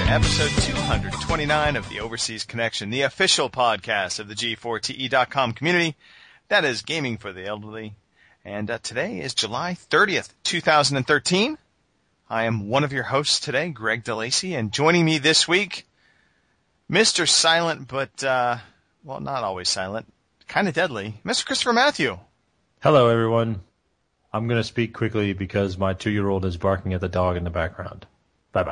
episode 229 of the Overseas Connection, the official podcast of the G4TE.com community. That is Gaming for the Elderly. And today is July 30th, 2013. I am one of your hosts today, Greg DeLacy, and joining me this week, Mr. Silent, but, well, not always silent, kind of deadly, Mr. Christopher Matthew. Hello, everyone. I'm going to speak quickly because my 2-year-old is barking at the dog in the background. Bye-bye.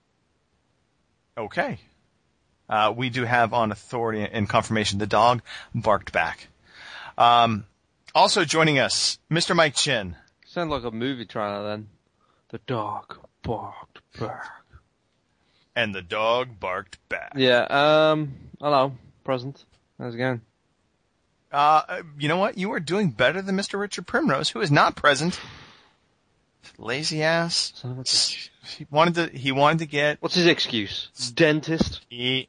Okay. We do have on authority and confirmation the dog barked back. Also joining us, Mr. Mike Chin. Sound like a movie trailer then. The dog barked back. And the dog barked back. Yeah, hello, present. How's it going? You know what? You are doing better than Mr. Richard Primrose, who is not present. Lazy ass. Son of a bitch. He wanted to get... What's his excuse? Dentist?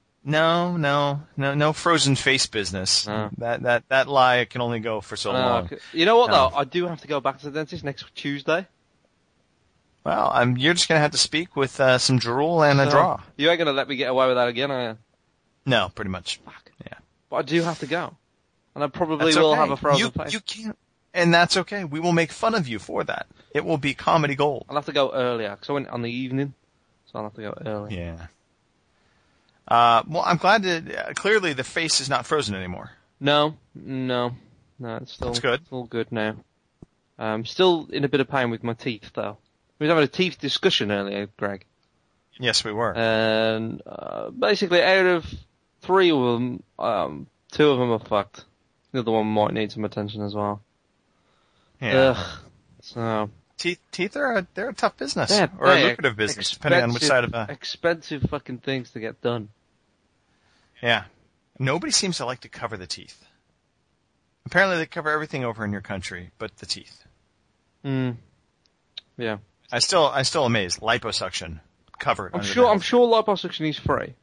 No frozen face business. No. That lie can only go for so long. You know what though? I do have to go back to the dentist next Tuesday. Well, you're just gonna have to speak with some drool and a draw. You ain't gonna let me get away with that again, are you? No, pretty much. Fuck. Yeah. But I do have to go. And I probably will have a frozen face. You can't. And that's okay. We will make fun of you for that. It will be comedy gold. I'll have to go earlier, because I went on the evening, so I'll have to go early. Yeah. Well, I'm glad that clearly the face is not frozen anymore. No, it's still, That's good. It's all good now. Still in a bit of pain with my teeth, though. We was having a teeth discussion earlier, Greg. Yes, we were. And basically, out of 3 of them, 2 of them are fucked. The other one might need some attention as well. Yeah. Ugh. So teeth are they're a tough business, yeah, or a lucrative business, depending on which side of expensive fucking things to get done. Yeah. Nobody seems to like to cover the teeth. Apparently, they cover everything over in your country, but the teeth. Yeah. I'm still amazed. Liposuction covered. I'm sure liposuction is free.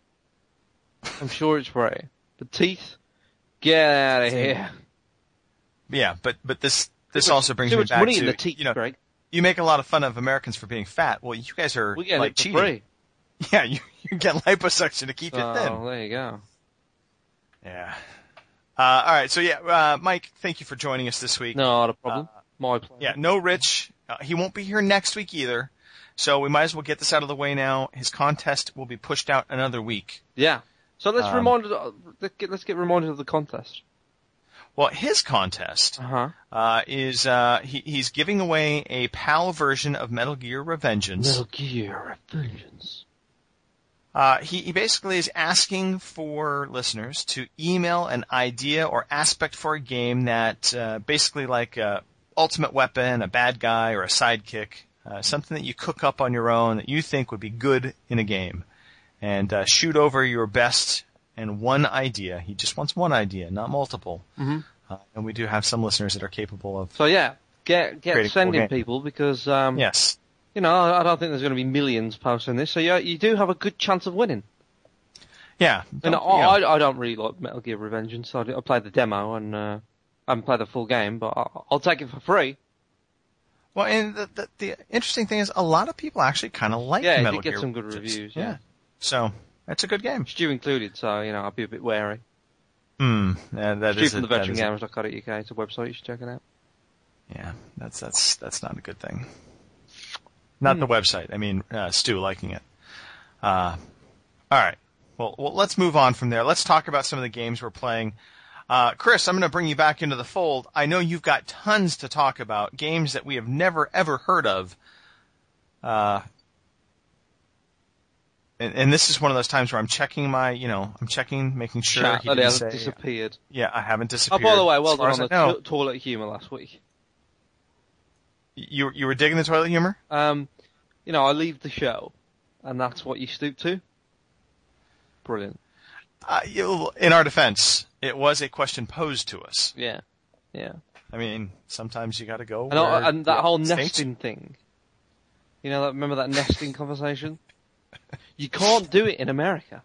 I'm sure it's free. The teeth, get out of here. Yeah, but this also brings me back money to in the teeth, Greg. You make a lot of fun of Americans for being fat. Well, you guys are like cheating. Free. Yeah, you get liposuction to keep you thin. Oh, there you go. Yeah. All right. So yeah, Mike, thank you for joining us this week. No, not a problem. My pleasure. Yeah, no Rich. He won't be here next week either. So we might as well get this out of the way now. His contest will be pushed out another week. Yeah. So let's get reminded of the contest. Well, his contest is he's giving away a PAL version of Metal Gear Revengeance. Metal Gear Revengeance. He basically is asking for listeners to email an idea or aspect for a game that basically like a ultimate weapon, a bad guy, or a sidekick, something that you cook up on your own that you think would be good in a game, and shoot over your best and one idea. He just wants one idea, not multiple. Mm-hmm. And we do have some listeners that are capable of. So yeah, get sending people because yes, you know, I don't think there's going to be millions posting this, so you do have a good chance of winning. Yeah, and I don't really like Metal Gear Revengeance. So I played the demo and I haven't played the full game, but I'll take it for free. Well, and the interesting thing is, a lot of people actually kind of like Metal Gear. Yeah, it did get some good reviews. Yeah, so it's a good game. Stu included, so you know I'll be a bit wary. Yeah, that Stu from the veterangamers.co.uk. It's a website. You should check it out. Yeah, that's not a good thing. Not the website. I mean, Stu liking it. All right. Well, let's move on from there. Let's talk about some of the games we're playing. Chris, I'm going to bring you back into the fold. I know you've got tons to talk about, games that we have never, ever heard of. And this is one of those times where I'm checking making sure he didn't say, disappeared. Yeah, I haven't disappeared. Oh, by the way, well done on the toilet humour last week. You were digging the toilet humor? You know, I leave the show, and that's what you stoop to. Brilliant. In our defense, it was a question posed to us. Yeah. I mean, sometimes you got to go. And that whole nesting thing. You know, remember that nesting conversation? You can't do it in America.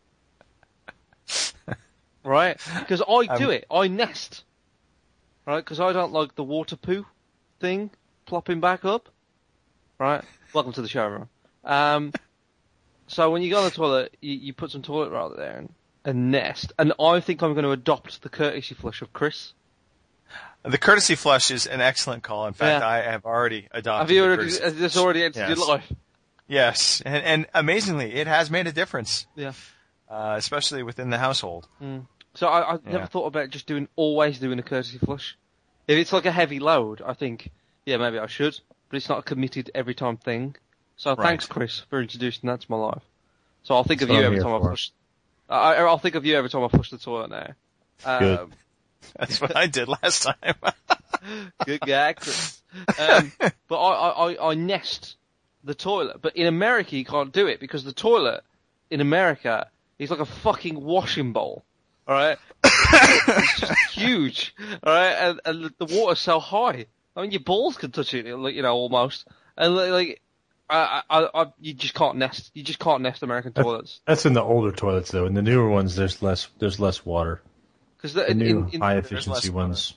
Right? Because I do it. I nest. Right? Because I don't like the water poo thing plopping back up. Right? Welcome to the show, everyone. So when you go on the toilet, you put some toilet roll there and nest. And I think I'm going to adopt the courtesy flush of Chris. The courtesy flush is an excellent call. In fact, I have already adopted. Have you the already? Has this already entered your life? Yes, and amazingly, it has made a difference. Yeah. Especially within the household. Mm. So I never thought about just always doing a courtesy flush. If it's like a heavy load, I think, yeah, maybe I should. But it's not a committed every time thing. So thanks, Chris, for introducing that to my life. So I'll think of you every time I flush. I'll think of you every time I flush the toilet now. Good. That's what I did last time. Good guy, Chris. But I nest the toilet. But in America, you can't do it because the toilet in America is like a fucking washing bowl. Alright? It's just huge. Alright? And the water's so high. I mean, your balls can touch it, almost. And you just can't nest. You just can't nest American toilets. That's in the older toilets, though. In the newer ones, there's less water. Because the new high efficiency ones.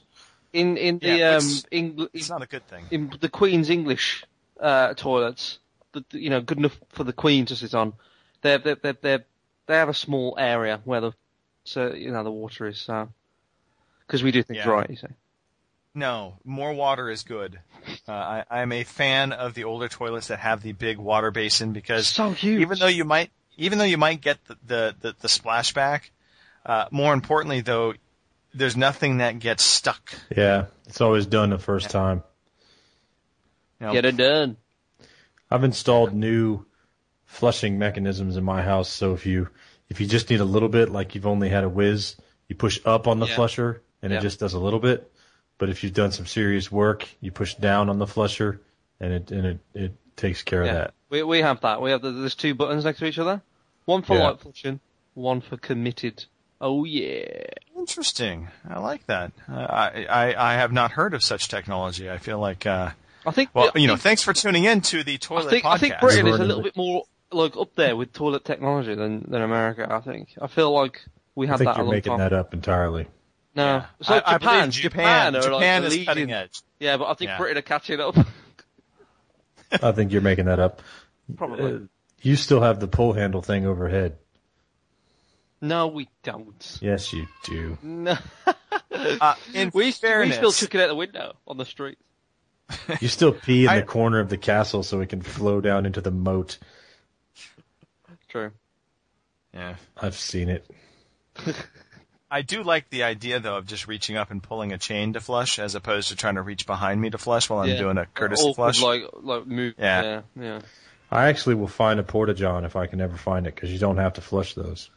It's not a good thing. In the Queen's English toilets, good enough for the Queen to sit on, they have a small area where the water is. Because we do things right, you see. No, more water is good. I am a fan of the older toilets that have the big water basin because so huge. Even though you might get the splashback, more importantly though, there's nothing that gets stuck. Yeah, it's always done the first time. Get it done. I've installed new flushing mechanisms in my house, so if you just need a little bit, like you've only had a whiz, you push up on the flusher and it just does a little bit. But if you've done some serious work, you push down on the flusher, and it takes care of that. We have that. We have there's two buttons next to each other. One for light flushing, one for committed. Oh yeah. Interesting. I like that. I have not heard of such technology. I feel like thanks for tuning in to the toilet podcast. I think Britain is a little bit more like up there with toilet technology than America. I feel like we have that. I think you're making that up entirely. No. Yeah. So Japan is cutting edge. Yeah, but I think Britain are catching up. I think you're making that up. Probably. You still have the pull handle thing overhead. No, we don't. Yes, you do. No. We still chuck it out the window on the street. You still pee in the corner of the castle so it can flow down into the moat. True. Yeah. I've seen it. I do like the idea, though, of just reaching up and pulling a chain to flush, as opposed to trying to reach behind me to flush while I'm doing a courtesy flush. Like move. Yeah. I actually will find a Porta-John if I can ever find it, because you don't have to flush those.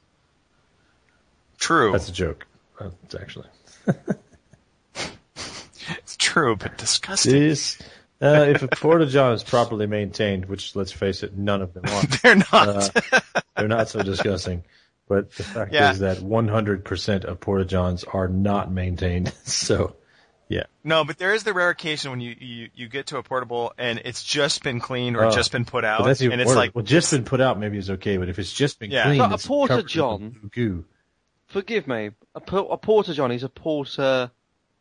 True. That's a joke. It's actually. It's true, but disgusting. If a Porta-John is properly maintained, which, let's face it, none of them are. They're not. They're not so disgusting. But the fact is that 100% of Porta-Johns are not maintained. So, yeah. No, but there is the rare occasion when you get to a portable and it's just been cleaned or just been put out. That's and it's like, well, just been put out maybe is okay, but if it's just been cleaned, so a it's Porta-John, covered with goo. Forgive me, a Porta-John is a portable.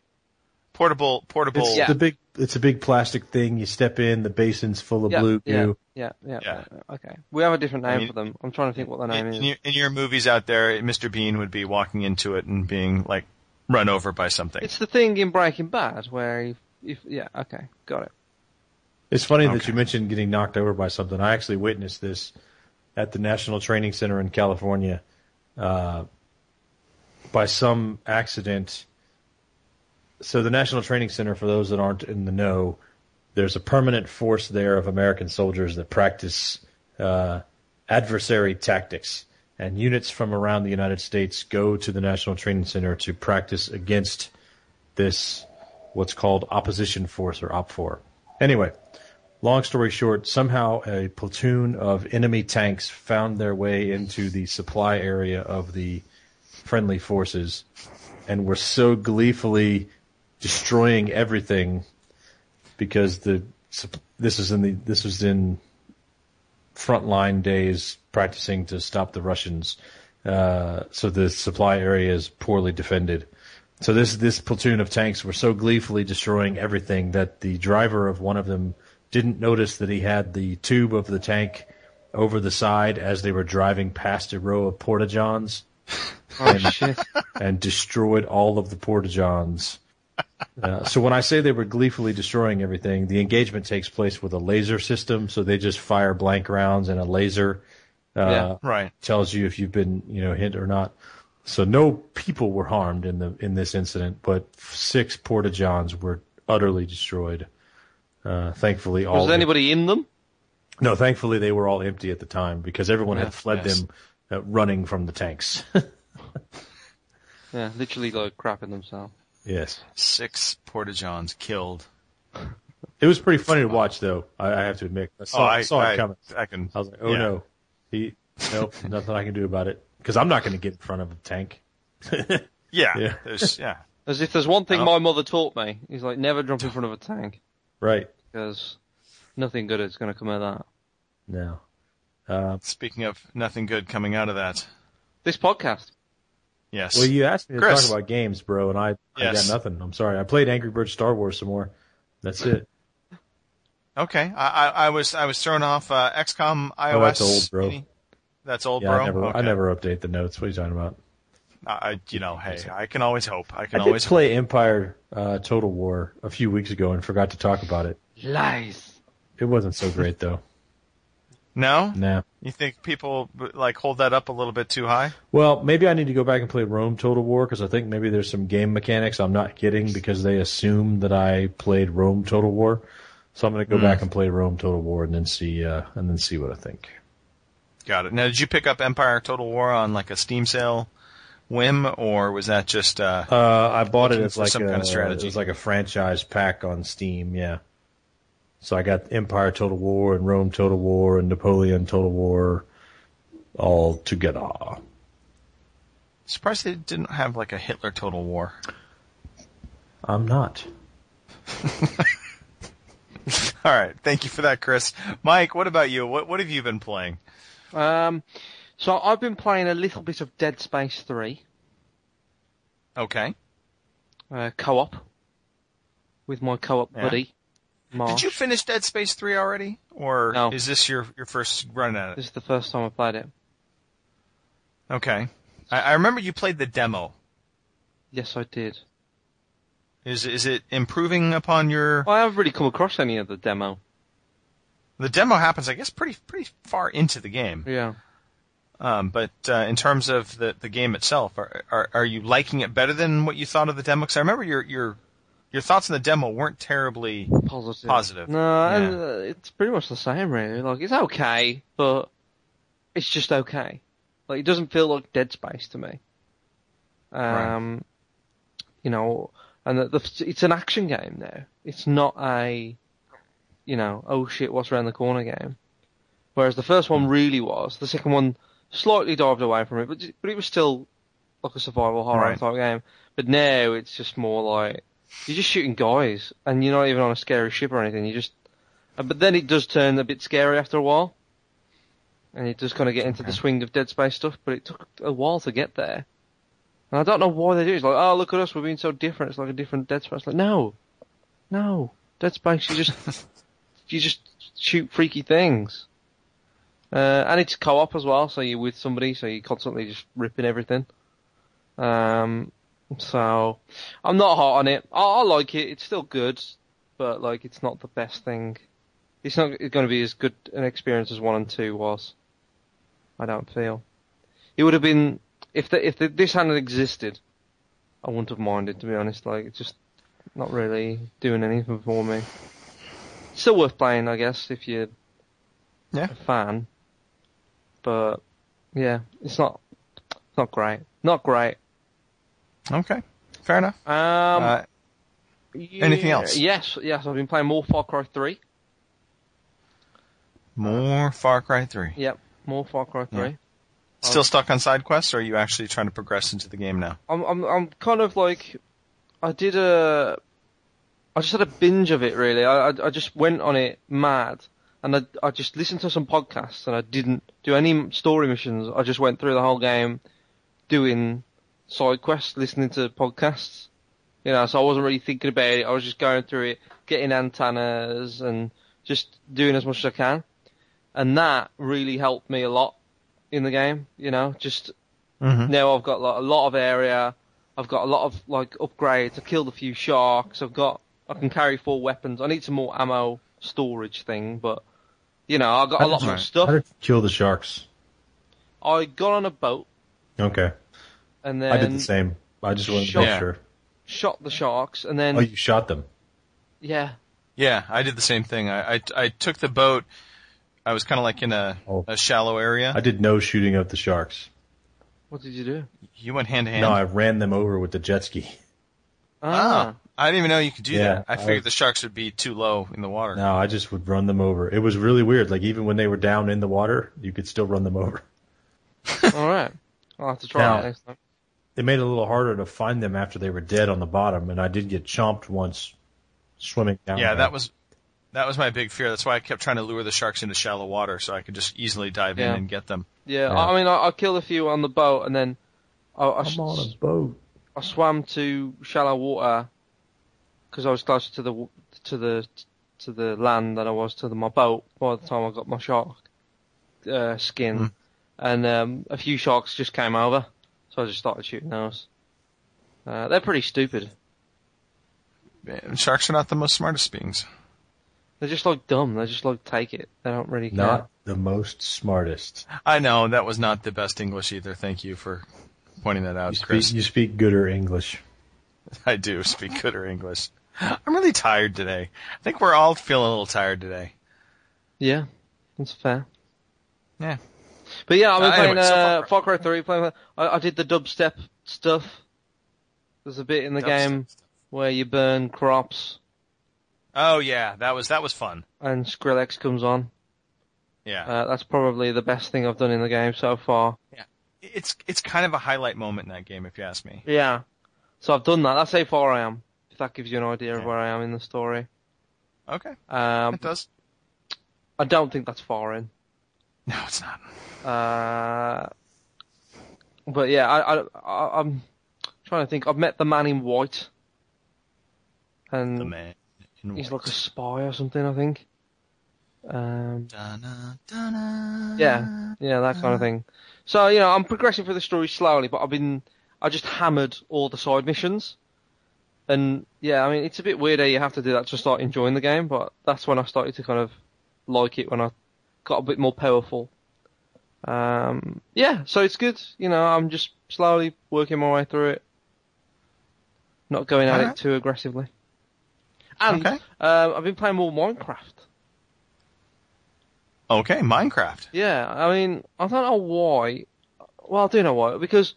It's a big plastic thing. You step in, the basin's full of blue goo. Yeah. Okay. We have a different name for them. I'm trying to think what the name is. In your movies out there, Mr. Bean would be walking into it and being like run over by something. It's the thing in Breaking Bad where okay, got it. It's funny that you mentioned getting knocked over by something. I actually witnessed this at the National Training Center in California by some accident. So the National Training Center, for those that aren't in the know, there's a permanent force there of American soldiers that practice adversary tactics. And units from around the United States go to the National Training Center to practice against this, what's called opposition force or OPFOR. Anyway, long story short, somehow a platoon of enemy tanks found their way into the supply area of the friendly forces and were so gleefully destroying everything because this was in frontline days practicing to stop the Russians. So the supply area is poorly defended. So this platoon of tanks were so gleefully destroying everything that the driver of one of them didn't notice that he had the tube of the tank over the side as they were driving past a row of porta-johns. Oh, shit. And destroyed all of the porta-johns. So when I say they were gleefully destroying everything, the engagement takes place with a laser system, so they just fire blank rounds and a laser tells you if you've been hit or not. So no people were harmed in this incident, but 6 porta-johns were utterly destroyed. Thankfully, all was anybody in them? No, thankfully they were all empty at the time because everyone had fled them running from the tanks. Yeah, literally like crapping themselves. Yes. 6 porta-johns killed. It was pretty funny to watch, though. I have to admit. I saw it coming. I was like, no. Nope, nothing I can do about it. Because I'm not going to get in front of a tank. Yeah. As if there's one thing my mother taught me, is like never jump in front of a tank. Right. Because nothing good is going to come out of that. No. Speaking of nothing good coming out of that. This podcast. Yes. Well, you asked me to Chris. talk about games, bro, and I got nothing. I'm sorry. I played Angry Birds Star Wars some more. That's it. Okay. I was thrown off XCOM iOS. Oh, that's old, bro. That's old, yeah, bro? I never update the notes. What are you talking about? Hey, I can always hope. I did play Empire Total War a few weeks ago and forgot to talk about it. Lies. It wasn't so great, though. No? Nah. You think people hold that up a little bit too high? Well, maybe I need to go back and play Rome Total War because I think maybe there's some game mechanics I'm not getting because they assume that I played Rome Total War. So I'm going to go back and play Rome Total War and then see what I think. Got it. Now, did you pick up Empire Total War on like a Steam sale whim, or was that just? I bought it as like some kind of strategy. It was like a franchise pack on Steam. Yeah. So I got Empire Total War and Rome Total War and Napoleon Total War all together. Surprised they didn't have like a Hitler Total War. I'm not. All right. Thank you for that, Chris. Mike, what about you? What have you been playing? So I've been playing a little bit of Dead Space 3. Okay. Co-op. With my co-op buddy. Marsh. Did you finish Dead Space 3 already? Or No. is this your first run at it? This is the first time I played it. Okay. I remember you played the demo. Yes, I did. Is it improving upon your... I haven't really come across any of the demo. The demo happens, I guess, pretty far into the game. Yeah. But in terms of the game itself, are you liking it better than what you thought of the demo? Because I remember your thoughts on the demo weren't terribly positive. No, and, it's pretty much the same, really. Like, it's okay, but it's just okay. Like, it doesn't feel like Dead Space to me. Right. And it's an action game now. It's not a, oh shit, what's around the corner game. Whereas the first one really was. The second one slightly dived away from it, but it was still like a survival horror type game. But now it's just more like you're just shooting guys, and you're not even on a scary ship or anything. But then it does turn a bit scary after a while, and it does kind of get into the swing of Dead Space stuff. But it took a while to get there. And I don't know why they do it. It's like, oh, look at us, we're being so different. It's like a different Dead Space. Like, no. Dead Space, you just shoot freaky things. And it's co-op as well, so you're with somebody, so you're constantly just ripping everything. So, I'm not hot on it. I like it, it's still good, but like, it's not the best thing. It's not going to be as good an experience as 1 and 2 was. I don't feel. It would have been... If this hadn't existed, I wouldn't have minded, to be honest. Like, it's just not really doing anything for me. Still worth playing, I guess, if you're a fan. But, yeah, it's not great. Not great. Okay. Fair enough. Anything else? Yes, I've been playing more Far Cry 3. More Far Cry 3. Yep, more Far Cry 3. Yeah. Still stuck on side quests, or are you actually trying to progress into the game now? I'm kind of like, I just had a binge of it really. I just went on it mad, and I just listened to some podcasts, and I didn't do any story missions. I just went through the whole game, doing side quests, listening to podcasts. So I wasn't really thinking about it. I was just going through it, getting antennas, and just doing as much as I can. and that really helped me a lot in the game. Just now I've got like, a lot of area. I've got a lot of like upgrades. I killed a few sharks. I can carry 4 weapons. I need some more ammo storage thing, but I got a lot more stuff. How did you kill the sharks? I got on a boat. Okay. And then I did the same. I just wanted to make sure. Shot the sharks, and then... Oh, you shot them? Yeah. Yeah, I did the same thing. I took the boat. I was kind of like in a shallow area. I did no shooting of the sharks. What did you do? You went hand to hand? No, I ran them over with the jet ski. Ah. I didn't even know you could do that. I figured the sharks would be too low in the water. No, I just would run them over. It was really weird. Like, even when they were down in the water, you could still run them over. All right. I'll have to try that next time. It made it a little harder to find them after they were dead on the bottom, and I did get chomped once swimming down there. That was my big fear. That's why I kept trying to lure the sharks into shallow water so I could just easily dive in and get them. Yeah. I mean, I killed a few on the boat, and then I'm on a boat. I swam to shallow water because I was closer to the land than I was to my boat by the time I got my shark skin, and a few sharks just came over, so I just started shooting those. They're pretty stupid. Sharks are not the most smartest beings. They're just like dumb. They just like take it. They don't really care. Not the most smartest. I know that was not the best English either. Thank you for pointing that out, Chris. You speak gooder English. I do speak gooder English. I'm really tired today. I think we're all feeling a little tired today. Yeah, that's fair. Yeah. But yeah, I've been playing anyway, Far Cry 3. I did the dubstep stuff. There's a bit in the game where you burn crops. Oh yeah, that was fun. And Skrillex comes on. Yeah. That's probably the best thing I've done in the game so far. Yeah. It's kind of a highlight moment in that game, if you ask me. Yeah. So I've done that. That's how far I am. If that gives you an idea of where I am in the story. Okay. It does. I don't think that's far in. No, it's not. But yeah, I'm trying to think. I've met the man in white. And the man in he's white. like a spy or something, I think. Yeah, that kind of thing. So, I'm progressing through the story slowly, but I just hammered all the side missions. And yeah, I mean, it's a bit weird how you have to do that to start enjoying the game, but that's when I started to kind of like it, when I got a bit more powerful. Yeah, so it's good. I'm just slowly working my way through it. Not going at it too aggressively. And I've been playing more Minecraft. Okay, Minecraft. Yeah, I mean, I don't know why. Well, I do know why. Because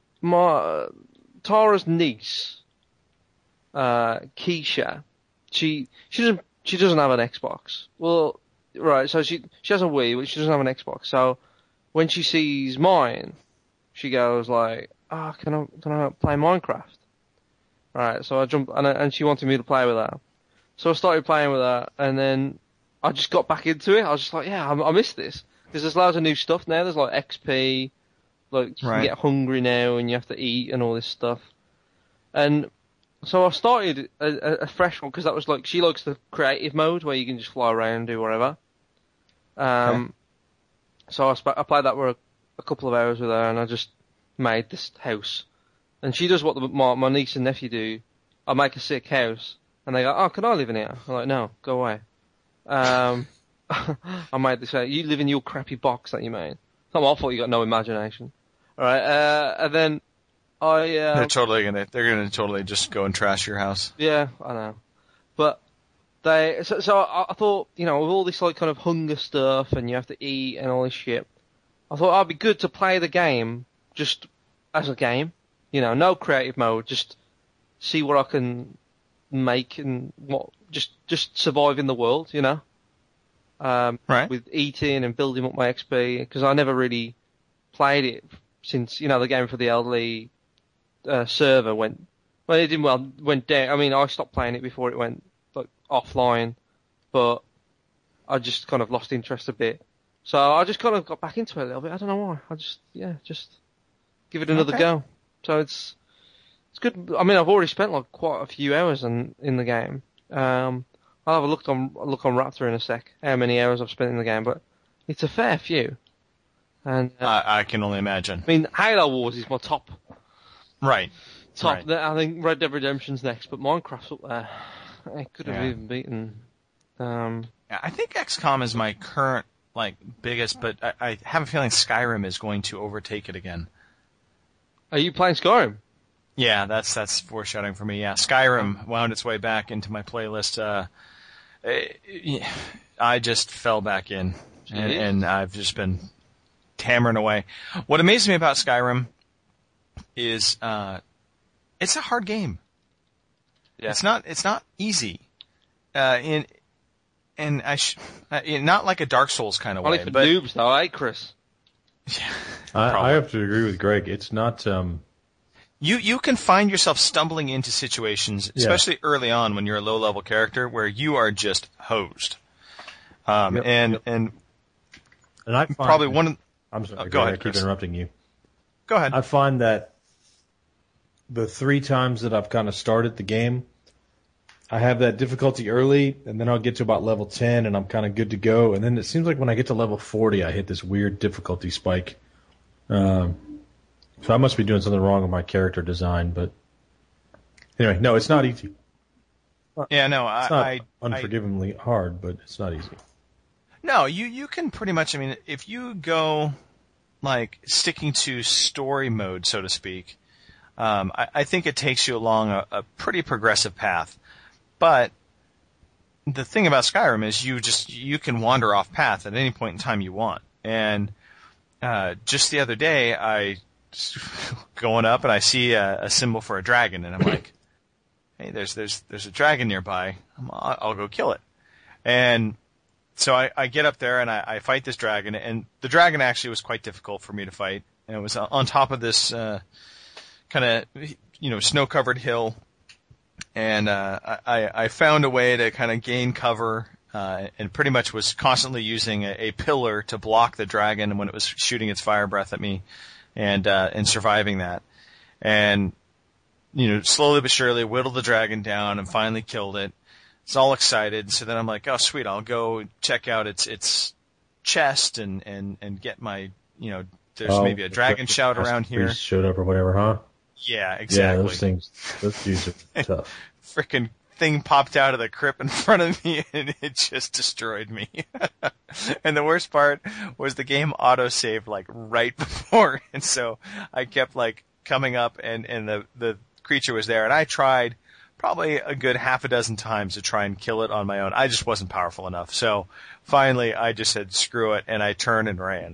Tara's niece, Keisha, she doesn't have an Xbox. Well, right, so she has a Wii, but she doesn't have an Xbox. So when she sees mine, she goes like, can I play Minecraft? Right, so I jumped, and she wanted me to play with her. So I started playing with her, and then I just got back into it. I was just like, yeah, I missed this. Because there's loads of new stuff now. There's like XP, like you can get hungry now and you have to eat and all this stuff. And so I started a fresh one because that was like, she likes the creative mode where you can just fly around and do whatever. So I played that for a couple of hours with her and I just made this house. And she does what my niece and nephew do. I make a sick house. And they go, can I live in here? I'm like, no, go away. I made this. You live in your crappy box that you made. It's not my fault. You got no imagination. All right, and then they're gonna totally just go and trash your house. Yeah, I know. But so I thought, with all this like kind of hunger stuff and you have to eat and all this shit, I thought it'd be good to play the game just as a game. No creative mode, just see what I can make and just survive in the world, with eating and building up my XP, because I never really played it since, the game for the elderly server went down. I mean, I stopped playing it before it went like offline, but I just kind of lost interest a bit. So I just kind of got back into it a little bit. I don't know why. I just give it another go. So it's good. I mean, I've already spent like quite a few hours in the game. I'll have a look on Raptor in a sec, how many hours I've spent in the game, but It's a fair few. And I can only imagine. I mean, Halo Wars is my top. Right. Right. I think Red Dead Redemption's next, but Minecraft's up there. It could have Yeah. even beaten. I think XCOM is my current biggest, but I have a feeling Skyrim is going to overtake it again. Are you playing Skyrim? Yeah, that's foreshadowing for me. Yeah, Skyrim wound its way back into my playlist. I just fell back in, and I've just been hammering away. What amazes me about Skyrim is it's a hard game. Yeah. It's not easy. Not like a Dark Souls kind of Only way. for But noobs, though, eh, Chris? yeah, I have to agree with Greg. It's not. you can find yourself stumbling into situations, especially early on when you're a low-level character, where you are just hosed. And I find, probably one of... I'm sorry, go Greg, ahead, I keep Chris. interrupting you. Go ahead. I find that the 3 times that I've kind of started the game, I have that difficulty early, and then I'll get to about level 10, and I'm kind of good to go. And then it seems like when I get to level 40, I hit this weird difficulty spike. So I must be doing something wrong with my character design. But anyway, no, it's not easy. Yeah, no, It's not unforgivingly hard, but it's not easy. No, you can pretty much, I mean, if you go, sticking to story mode, so to speak, I think it takes you along a pretty progressive path. But the thing about Skyrim is you can wander off path at any point in time you want. And just the other day, I going up and I see a symbol for a dragon, and I'm like, hey, there's a dragon nearby. I'll go kill it. And so I get up there and I fight this dragon, and the dragon actually was quite difficult for me to fight. And it was on top of this kind of snow-covered hill. And I found a way to kind of gain cover, and pretty much was constantly using a pillar to block the dragon when it was shooting its fire breath at me, and surviving that. And slowly but surely whittled the dragon down and finally killed it. It's all excited. So then I'm like, oh sweet, I'll go check out its chest and get my there's maybe a dragon shout around here. Showed up or whatever, huh? Yeah, exactly. Yeah, those dudes are tough. Frickin' thing popped out of the crypt in front of me, and it just destroyed me. And the worst part was the game auto-saved right before, and so I kept coming up, and the creature was there, and I tried probably a good half a dozen times to try and kill it on my own. I just wasn't powerful enough. So finally, I just said screw it, and I turned and ran.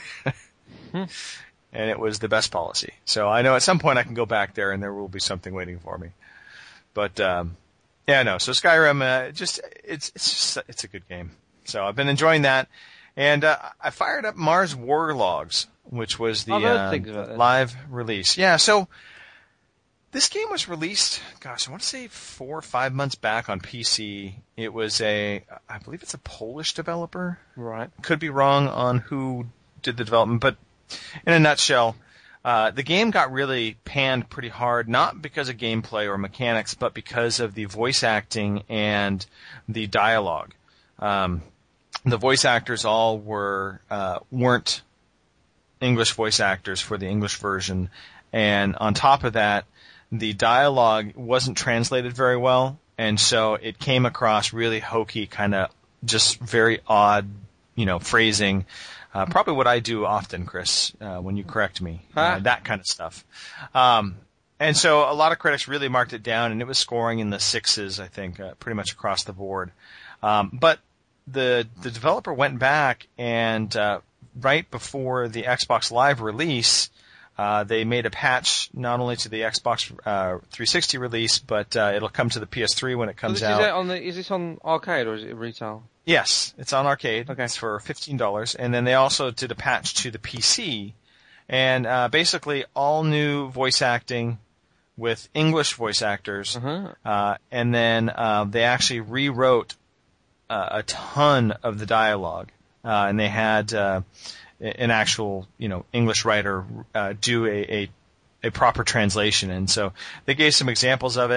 And it was the best policy. So I know at some point I can go back there and there will be something waiting for me. But, So Skyrim, it's a good game. So I've been enjoying that. And, I fired up Mars War Logs, which was the live release. Yeah. So this game was released, I want to say 4 or 5 months back on PC. It was I believe it's a Polish developer. Right. Could be wrong on who did the development, but in a nutshell, the game got really panned pretty hard, not because of gameplay or mechanics, but because of the voice acting and the dialogue. The voice actors all weren't English voice actors for the English version, and on top of that, the dialogue wasn't translated very well, and so it came across really hokey, kind of just very odd, phrasing. Probably what I do often, Chris, when you correct me, that kind of stuff. And so a lot of critics really marked it down, and it was scoring in the 6s, I think, pretty much across the board. But the developer went back and right before the Xbox Live release, they made a patch not only to the Xbox 360 release, but it'll come to the PS3 when it comes out. Is this on arcade or is it retail? Yes, it's on arcade. Okay. It's for $15, and then they also did a patch to the PC, and basically all new voice acting with English voice actors, and then they actually rewrote a ton of the dialogue, and they had an actual English writer do a proper translation, and so they gave some examples of it.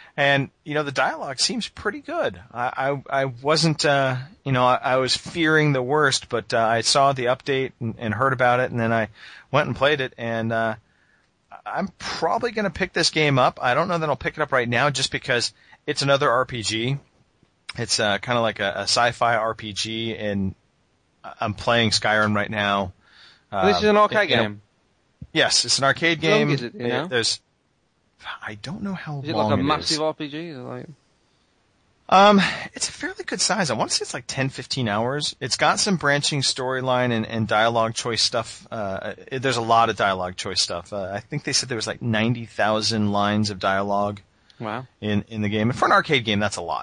And, the dialogue seems pretty good. I wasn't, I was fearing the worst, but I saw the update and heard about it, and then I went and played it, and I'm probably going to pick this game up. I don't know that I'll pick it up right now just because it's another RPG. It's kind of like a sci-fi RPG, and I'm playing Skyrim right now. This is an arcade game? Yes, it's an arcade How long game. is it, I don't know how long it is. Is it like a massive RPG? It's a fairly good size. I want to say it's like 10, 15 hours. It's got some branching storyline and dialogue choice stuff. There's a lot of dialogue choice stuff. I think they said there was like 90,000 lines of dialogue. Wow. In the game. And for an arcade game, that's a lot.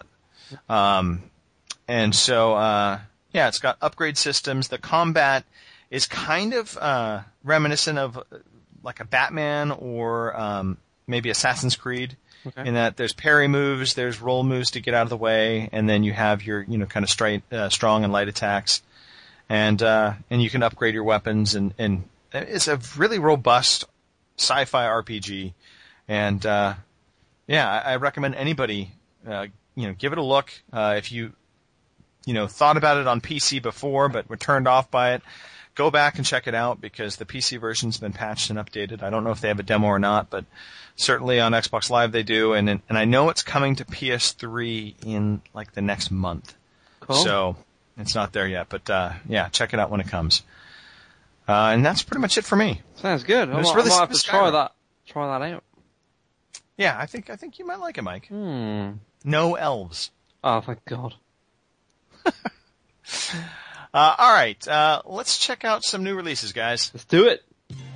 And so, it's got upgrade systems. The combat is kind of reminiscent of like a Batman or maybe Assassin's Creed. Okay. In that there's parry moves, there's roll moves to get out of the way, and then you have your kind of straight, strong and light attacks, and you can upgrade your weapons, and it's a really robust sci-fi RPG, and I recommend anybody give it a look if you thought about it on PC before but were turned off by it. Go back and check it out because the PC version's been patched and updated. I don't know if they have a demo or not, but certainly on Xbox Live they do, and I know it's coming to PS3 in like the next month. Cool. So it's not there yet, but check it out when it comes. And that's pretty much it for me. Sounds good. I might have to try that out. Yeah, I think you might like it, Mike. No elves. Oh, thank God. All right, let's check out some new releases, guys. Let's do it.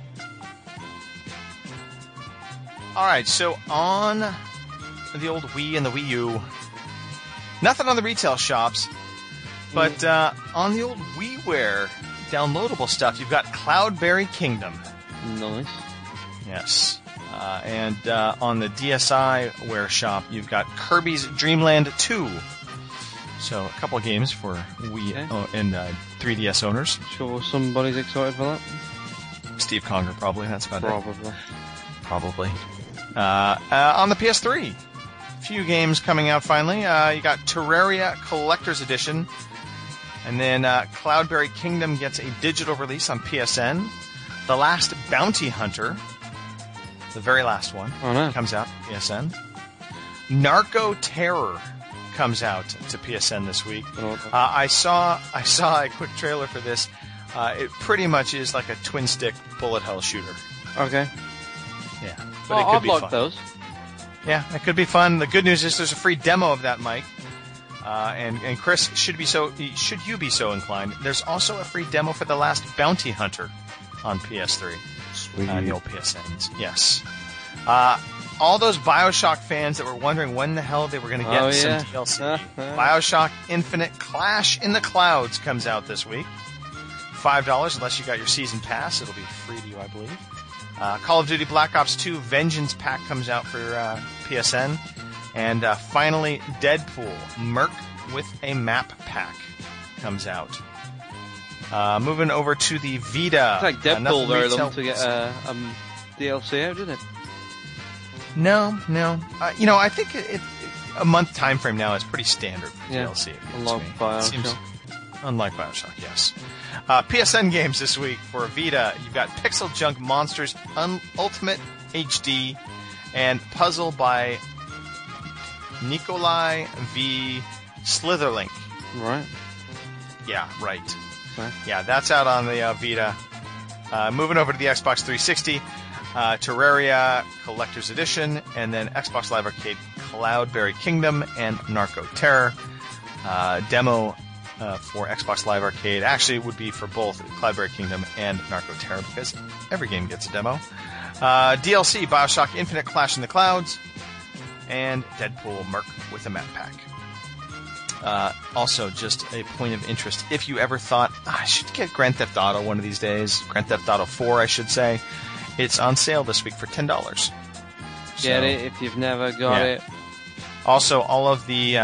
All right, so on the old Wii and the Wii U, nothing on the retail shops, but on the old WiiWare downloadable stuff, you've got Cloudberry Kingdom. Nice. Yes. And on the DSiWare shop, you've got Kirby's Dream Land 2. So a couple of games for Wii and 3DS owners. Sure somebody's excited for that. Steve Conger, probably. That's about it. Probably. On the PS3, a few games coming out finally. You got Terraria Collector's Edition. And then Cloudberry Kingdom gets a digital release on PSN. The Last Bounty Hunter, the very last one, comes out PSN. Narco Terror comes out to PSN this week. I saw a quick trailer for this. It pretty much is like a twin stick bullet hell shooter. Okay. Yeah, but it could be fun. Those. Yeah, it could be fun. The good news is there's a free demo of that, Mike. And Chris, should you be so inclined, there's also a free demo for The Last Bounty Hunter on PS3. Sweet. The old PSNs. Yes. All those BioShock fans that were wondering when the hell they were going to get some DLC. BioShock Infinite Clash in the Clouds comes out this week. $5 unless you got your season pass. It'll be free to you, I believe. Call of Duty Black Ops 2 Vengeance Pack comes out for PSN. And finally, Deadpool Merc with a Map Pack comes out. Moving over to the Vita. It's like Deadpool very long to get DLC out, didn't it? No. I think a month time frame now is pretty standard for DLC. Unlike BioShock. Unlike BioShock, yes. PSN games this week for Vita. You've got Pixel Junk Monsters Ultimate HD and Puzzle by Nikolai V. Slitherlink. Right. Yeah, right. Okay. Yeah, that's out on the Vita. Moving over to the Xbox 360, Terraria Collector's Edition, and then Xbox Live Arcade Cloudberry Kingdom and Narco Terror. Demo for Xbox Live Arcade. Actually, it would be for both Cloudberry Kingdom and Narco Terror because every game gets a demo. DLC, BioShock Infinite Clash in the Clouds, and Deadpool Merc with a Map Pack. Also, just a point of interest, if you ever thought, I should get Grand Theft Auto one of these days, Grand Theft Auto 4, I should say, it's on sale this week for $10. Get it if you've never got it. Also, all of the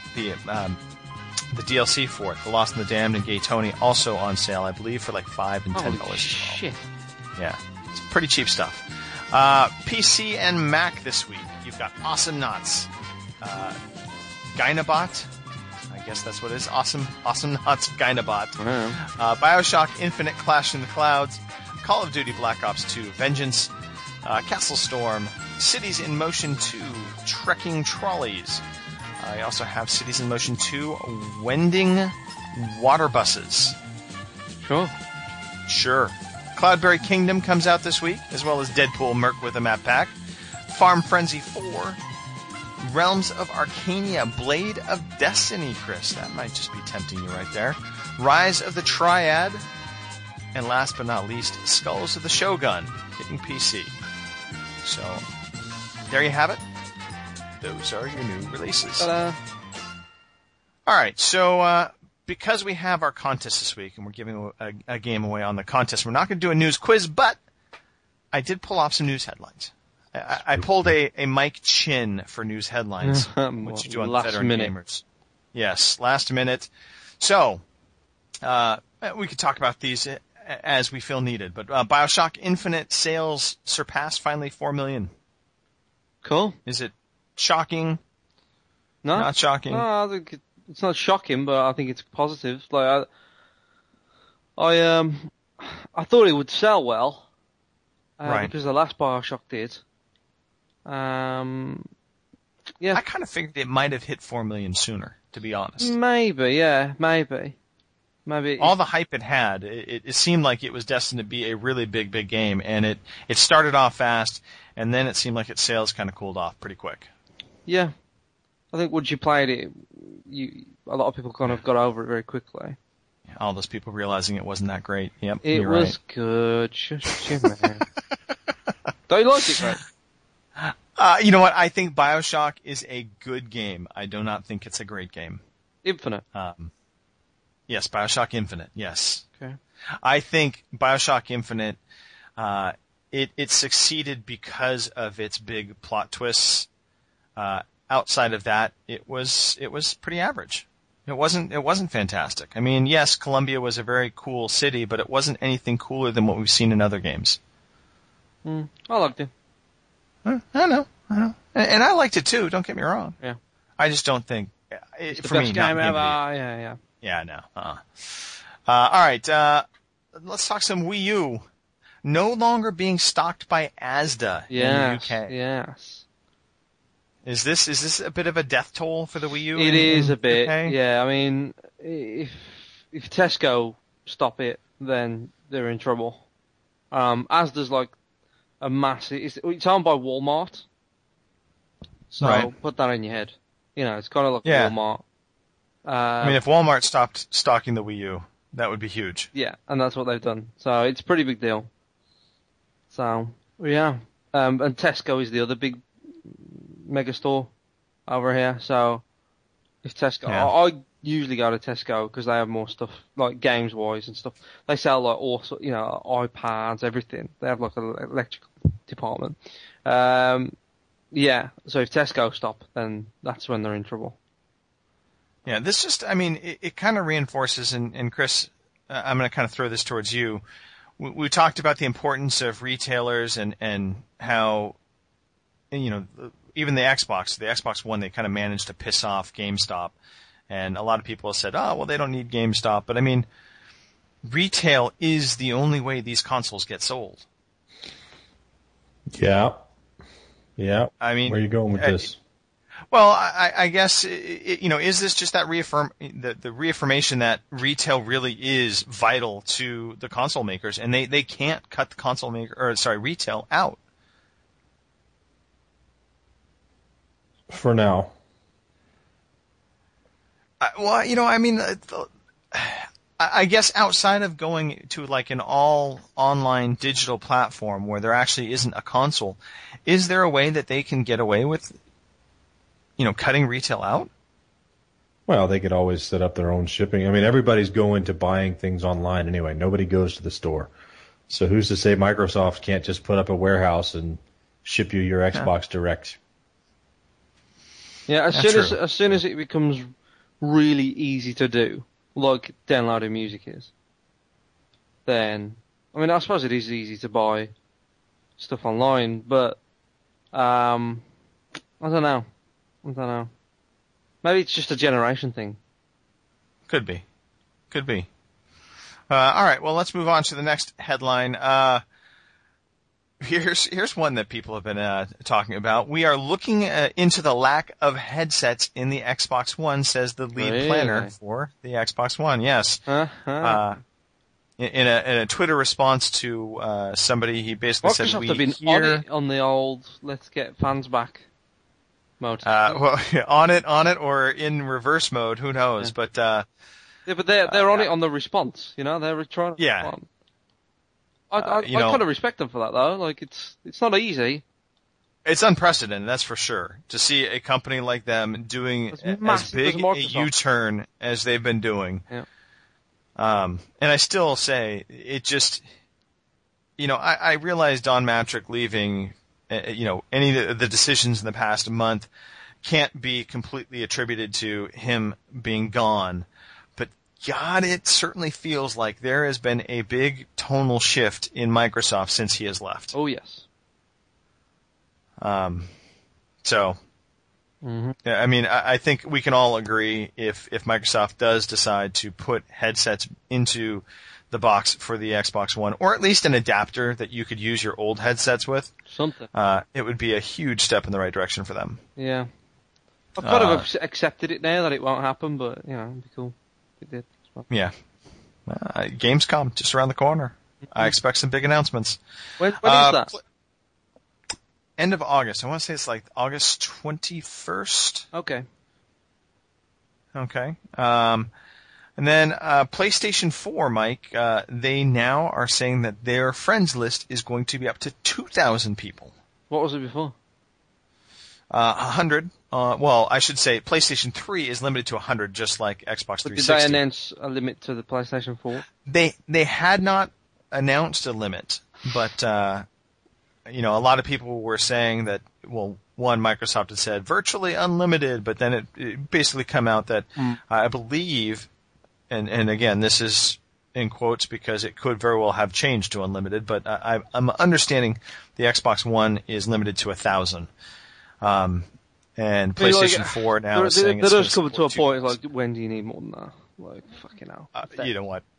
DLC for it, The Lost and the Damned and Gay Tony, also on sale, I believe, for like $5 and $10 as well. Shit. Yeah, it's pretty cheap stuff. PC and Mac this week. You've got Awesome Knots Gynabot. I guess that's what it is. Awesome Knots Gynabot. Wow. BioShock Infinite Clash in the Clouds. Call of Duty Black Ops 2 Vengeance. Castle Storm. Cities in Motion 2 Trekking Trolleys. I also have Cities in Motion 2 Wending Water Buses. Sure. Cloudberry Kingdom comes out this week, as well as Deadpool Merc with a map pack. Farm Frenzy 4. Realms of Arcania, Blade of Destiny, Chris. That might just be tempting you right there. Rise of the Triad. And last but not least, Skulls of the Shogun, hitting PC. So, there you have it. Those are your new releases. Ta-da. All right, so because we have our contest this week, and we're giving a game away on the contest, we're not going to do a news quiz, but I did pull off some news headlines. I pulled a Mike Chin for news headlines, which you do on Last Veteran minute. Gamers. Yes, last minute. So, we could talk about these as we feel needed, but BioShock Infinite sales surpassed finally 4 million. Cool. Is it shocking? No, Not shocking? No, I think it's not shocking, but I think it's positive. Like I thought it would sell well, Right. because the last BioShock did. Yeah, I kind of figured it might have hit 4 million sooner, to be honest. maybe. Yeah, maybe. All the hype it had, it seemed like it was destined to be a really big game, and it started off fast, and then it seemed like its sales kind of cooled off pretty quick. Yeah, I think once you played it, a lot of people kind of got over it very quickly. All those people realizing it wasn't that great. Yep, It you're was right. good. Shut your man. Don't you like it, Greg? You know what? I think BioShock is a good game. I do not think it's a great game. Infinite. Yes, BioShock Infinite. Yes. Okay. I think BioShock Infinite, it succeeded because of its big plot twists. Outside of that, it was pretty average. It wasn't fantastic. I mean, yes, Columbia was a very cool city, but it wasn't anything cooler than what we've seen in other games. I liked it. I know. And I liked it too, don't get me wrong. Yeah. I just don't think, It's the for best me, game not ever. game of the year. Yeah. Yeah, no. All right, let's talk some Wii U. No longer being stocked by Asda in the UK. Yes. Is this a bit of a death toll for the Wii U? It is a bit. UK? Yeah, I mean, if Tesco stop it, then they're in trouble. Asda's like a massive. It's owned by Walmart, so Right. put that in your head. You know, it's kind of like Yeah. Walmart. I mean, if Walmart stopped stocking the Wii U, that would be huge. Yeah, and that's what they've done. So it's a pretty big deal. So yeah, and Tesco is the other big mega store over here. So if Tesco, Yeah. I usually go to Tesco because they have more stuff like games wise and stuff. They sell like all iPads, everything. They have like an electrical department. Yeah. So if Tesco stop, then that's when they're in trouble. Yeah, this just, I mean, it kind of reinforces, and Chris, I'm going to kind of throw this towards you. We talked about the importance of retailers and how, you know, even the Xbox One, they kind of managed to piss off GameStop. And a lot of people have said, oh, well, they don't need GameStop. But I mean, retail is the only way these consoles get sold. Yeah. I mean, Where are you going with this? Well, I guess, is this just that the reaffirmation that retail really is vital to the console makers, and they can't cut the retail out? For now. I guess outside of going to like an all online digital platform where there actually isn't a console, is there a way that they can get away with, cutting retail out? Well, they could always set up their own shipping. I mean, everybody's going to buying things online anyway. Nobody goes to the store. So who's to say Microsoft can't just put up a warehouse and ship you your Xbox direct? Yeah, That's as soon as it becomes really easy to do, like downloading music is, then I suppose it is easy to buy stuff online, but I don't know. I don't know. Maybe it's just a generation thing. Could be. All right, well, let's move on to the next headline. Here's one that people have been talking about. We are looking into the lack of headsets in the Xbox One, says the lead planner for the Xbox One. Yes. In a Twitter response to somebody, he basically said, Microsoft have been on the old "let's get fans back" mode. Well, on it or in reverse mode, who knows? Yeah. But but they're on it on the response. You know, they're trying to respond. I kind of respect them for that, though. Like, it's not easy. It's unprecedented, that's for sure. To see a company like them doing as big a U-turn as they've been doing. Yeah. And I still say, it just, I realize Don Matrick leaving, any of the decisions in the past month can't be completely attributed to him being gone. But God, it certainly feels like there has been a big tonal shift in Microsoft since he has left. Oh, yes. I mean, I think we can all agree if Microsoft does decide to put headsets into the box for the Xbox One, or at least an adapter that you could use your old headsets with, it would be a huge step in the right direction for them. Yeah. I've kind of accepted it now that it won't happen, but, it'd be cool if it did. Yeah. Gamescom, just around the corner. I expect some big announcements. When is that? End of August. I want to say it's like August 21st. Okay. And then PlayStation 4, Mike, they now are saying that their friends list is going to be up to 2,000 people. What was it before? 100. Well, I should say PlayStation 3 is limited to 100, just like Xbox 360. Did they announce a limit to the PlayStation 4? They had not announced a limit, but a lot of people were saying that, well, one, Microsoft had said virtually unlimited, but then it basically come out that I believe, and again, this is in quotes because it could very well have changed to unlimited, but I'm understanding the Xbox One is limited to 1,000. And PlayStation 4 now is saying it's does come to a point, it's like, when do you need more than that? Like, fucking hell. You know what?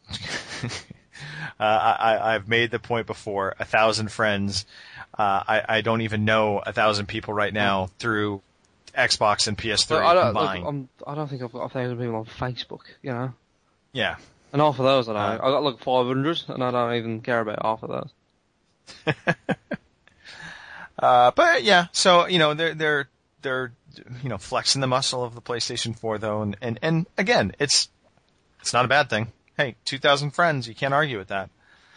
I've made the point before, 1,000 friends. I don't even know 1,000 people right now through Xbox and PS3 combined. I don't think I've got 1,000 people on Facebook, Yeah. And half of those I don't. I got like 500, and I don't even care about half of those. But yeah, so they're flexing the muscle of the PlayStation 4 though, and again, it's not a bad thing. Hey, 2,000 friends, you can't argue with that.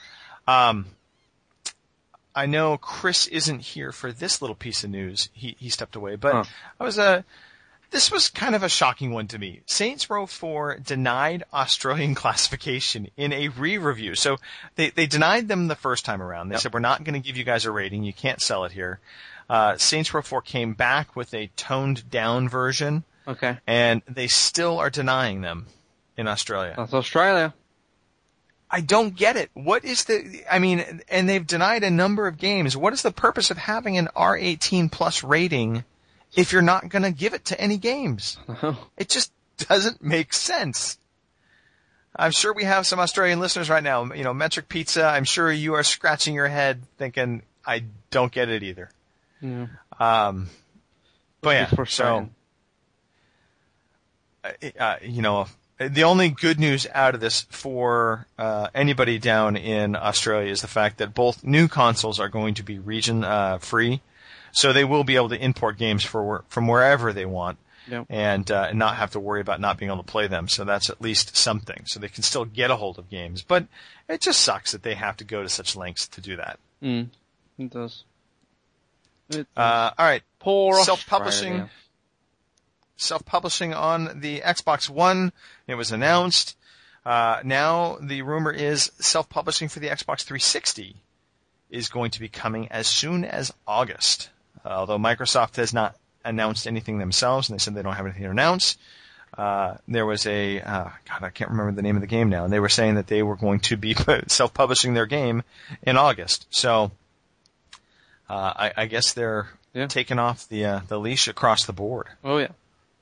I know Chris isn't here for this little piece of news. He stepped away, but this was kind of a shocking one to me. Saints Row 4 denied Australian classification in a re-review. So they denied them the first time around. They said, we're not going to give you guys a rating. You can't sell it here. Saints Row 4 came back with a toned down version. Okay. And they still are denying them in Australia. That's Australia. I don't get it. And they've denied a number of games. What is the purpose of having an R18 plus rating if you're not going to give it to any games? It just doesn't make sense. I'm sure we have some Australian listeners right now. Metric Pizza, I'm sure you are scratching your head thinking, I don't get it either. Yeah. But yeah, so, the only good news out of this for anybody down in Australia is the fact that both new consoles are going to be region free, so they will be able to import games from wherever they want, and not have to worry about not being able to play them. So that's at least something. So they can still get a hold of games, but it just sucks that they have to go to such lengths to do that. It does. All right, poor self-publishing. Self-publishing on the Xbox One. It was announced. Now the rumor is self-publishing for the Xbox 360 is going to be coming as soon as August. Although Microsoft has not announced anything themselves, and they said they don't have anything to announce. There was I can't remember the name of the game now, and they were saying that they were going to be self-publishing their game in August. So, I guess they're taking off the leash across the board. Oh yeah.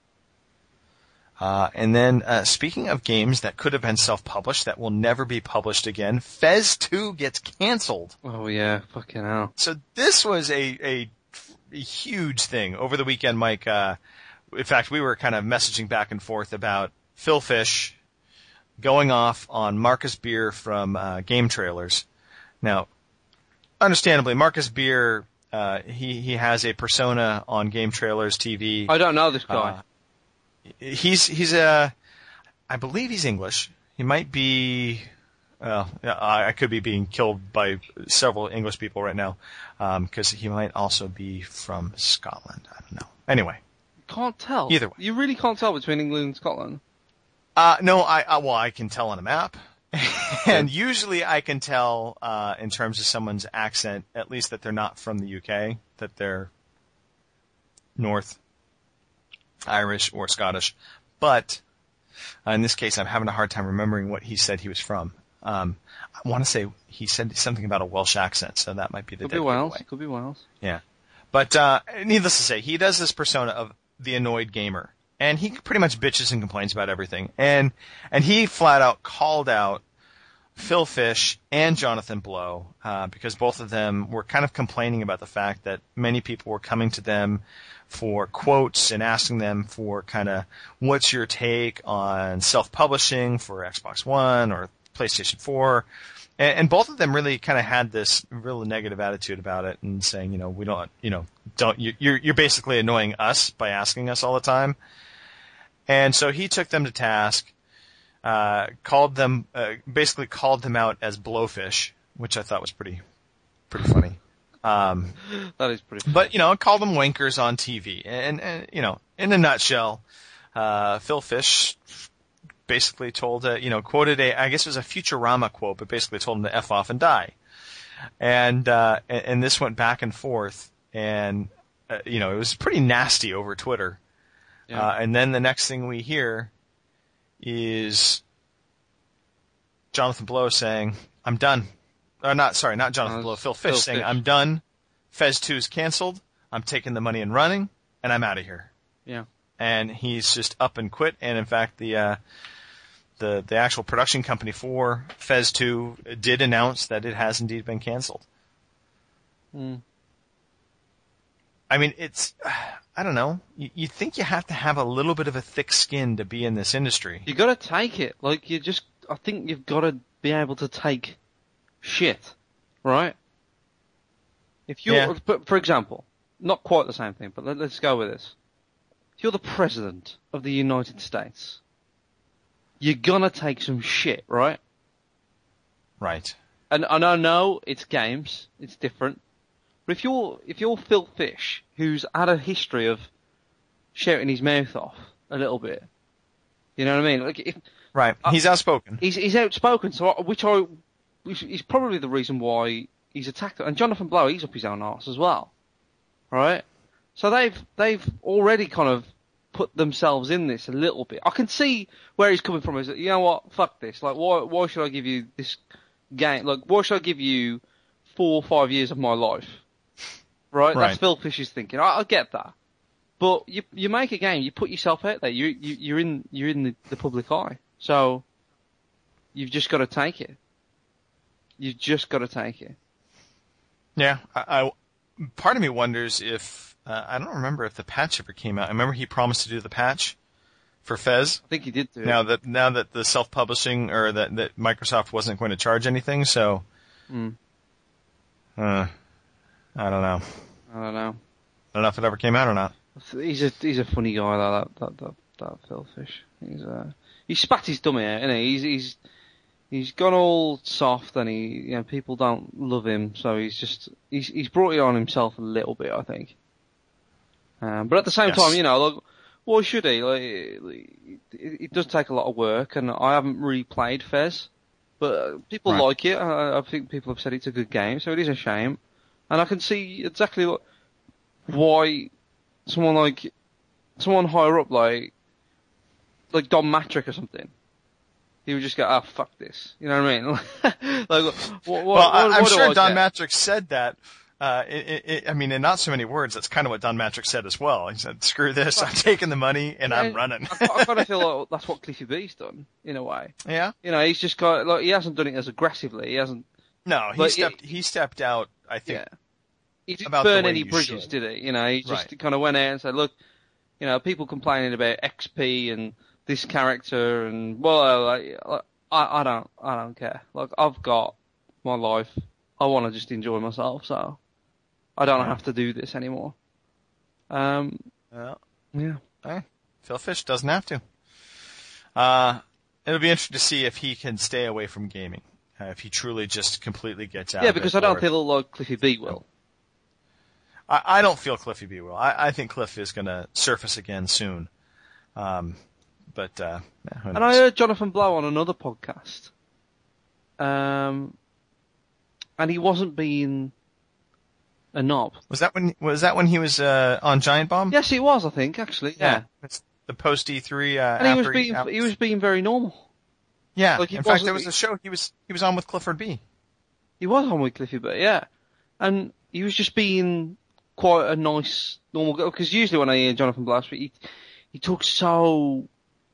And then, speaking of games that could have been self-published that will never be published again, Fez 2 gets canceled. Oh yeah, fucking hell. So this was a huge thing over the weekend, Mike. In fact, we were kind of messaging back and forth about Phil Fish going off on Marcus Beer from Game Trailers. Now, understandably, Marcus Beer, he has a persona on Game Trailers TV. I don't know this guy. He's I believe he's English. He might be, I could be being killed by several English people right now, because he might also be from Scotland. I don't know. Anyway. Can't tell. Either way. You really can't tell between England and Scotland? No, I can tell on a map. And usually I can tell, in terms of someone's accent, at least that they're not from the UK, that they're North Irish or Scottish. But in this case, I'm having a hard time remembering what he said he was from. I want to say he said something about a Welsh accent, so that might be the Could be Wales. Could be Wales. Yeah. But needless to say, he does this persona of the annoyed gamer. And he pretty much bitches and complains about everything. And he flat out called out Phil Fish and Jonathan Blow, because both of them were kind of complaining about the fact that many people were coming to them for quotes and asking them for kind of, what's your take on self-publishing for Xbox One or PlayStation 4? And both of them really kind of had this real negative attitude about it and saying, we don't, you're basically annoying us by asking us all the time. And so he took them to task, basically called them out as Blowfish, which I thought was pretty funny. That is pretty funny. But, called them wankers on TV. And in a nutshell, Phil Fish basically told, quoted I guess it was a Futurama quote, but basically told him to F off and die. And this went back and forth, and, it was pretty nasty over Twitter. Yeah. And then the next thing we hear is Jonathan Blow saying, I'm done. Not Jonathan Blow, Phil Fish saying, I'm done. Fez 2 is canceled. I'm taking the money and running, and I'm out of here. Yeah. And he's just up and quit. And in fact, the actual production company for Fez 2 did announce that it has indeed been canceled. Mm. I mean, I don't know. You think you have to have a little bit of a thick skin to be in this industry. You gotta take it. I think you've gotta be able to take shit, right? If you're, for example, not quite the same thing, but let's go with this. If you're the president of the United States, you're gonna take some shit, right? Right. And I know it's games, it's different. But if you're Phil Fish, who's had a history of shouting his mouth off a little bit, you know what I mean? Right. He's outspoken. He's outspoken, which is probably the reason why he's attacked. And Jonathan Blow, he's up his own arse as well, right? So they've already kind of put themselves in this a little bit. I can see where he's coming from. Is that, you know what? Fuck this. Like, why should I give you this game? Like, why should I give you 4 or 5 years of my life? Right? That's Phil Fish's thinking. I get that. But you make a game, you put yourself out there, you're in the public eye. So you've just got to take it. You've just got to take it. Yeah, I part of me wonders if I don't remember if the patch ever came out. I remember he promised to do the patch for Fez. I think he did do it. Now that the self-publishing or that Microsoft wasn't going to charge anything, so I don't know. I don't know if it ever came out or not. He's a funny guy, that Phil Fish. He spat his dummy out, isn't he? He's gone all soft, and people don't love him, so he's brought it on himself a little bit, I think. But at the same time, why should he? It does take a lot of work, and I haven't really played Fez, but people like it. I think people have said it's a good game, so it is a shame. And I can see exactly why someone higher up, like Don Matrick or something, he would just go, "Oh, fuck this," you know what I mean? I'm sure Don Matrick said that I mean, in not so many words, that's kind of what Don Matrick said as well. He said, "Screw this! I'm taking the money and I'm running." I kind of feel like that's what Cliffy B's done in a way. Yeah. He's just got like he hasn't done it as aggressively. He hasn't. No, he stepped out. I think. Yeah. He didn't about burn the way any you bridges, should. did he? He just kind of went out and said, "Look, people complaining about XP and this character, and I don't care. Like I've got my life. I want to just enjoy myself, so I don't have to do this anymore." Yeah. Hey, Phil Fish doesn't have to. It'll be interesting to see if he can stay away from gaming. If he truly just completely gets out. Yeah, of because it, I don't feel like Cliffy B will. I don't feel Cliffy B will. I think Cliff is going to surface again soon. And I heard Jonathan Blow on another podcast. And he wasn't being a knob. Was that when he was on Giant Bomb? Yes, it was. I think actually. Yeah. It's the post E3. And he was being very normal. Yeah. Like in fact, there was a show he was on with Clifford B. He was on with Cliffy B. Yeah, and he was just being quite a nice, normal guy. Because usually when I hear Jonathan Blow speak, he talks so.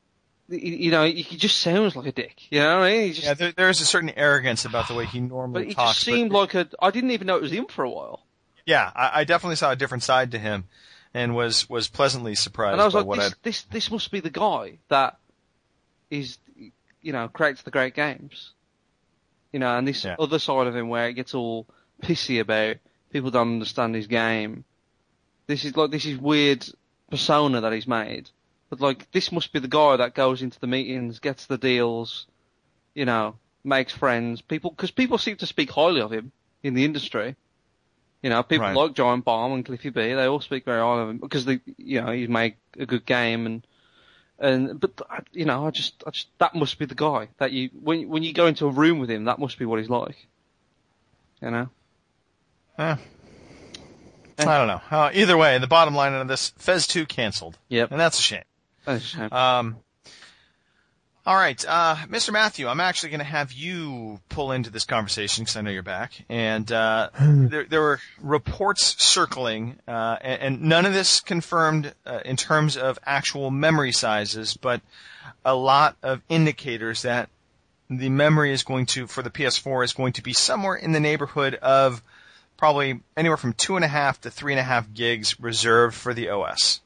He just sounds like a dick. You know what I mean? There is a certain arrogance about the way he normally talks. But he just seemed like I didn't even know it was him for a while. Yeah, I definitely saw a different side to him, and was pleasantly surprised. And I was by like, what this must be the guy that is, creates the great games. And this other side of him where it gets all pissy about people don't understand his game. This is weird persona that he's made. But this must be the guy that goes into the meetings, gets the deals, makes friends. Because people seem to speak highly of him in the industry. People like Giant Bomb and Cliffy B. They all speak very highly of him because he's made a good game but I just that must be the guy that when you go into a room with him, that must be what he's like. I don't know. Either way, the bottom line of this, Fez 2 canceled. Yep. And that's a shame. That's a shame. All right, Mr. Matthew, I'm actually going to have you pull into this conversation because I know you're back. And there were reports circling, and none of this confirmed in terms of actual memory sizes, but a lot of indicators that the memory for the PS4 is going to be somewhere in the neighborhood of probably anywhere from 2.5 to 3.5 gigs reserved for the OS.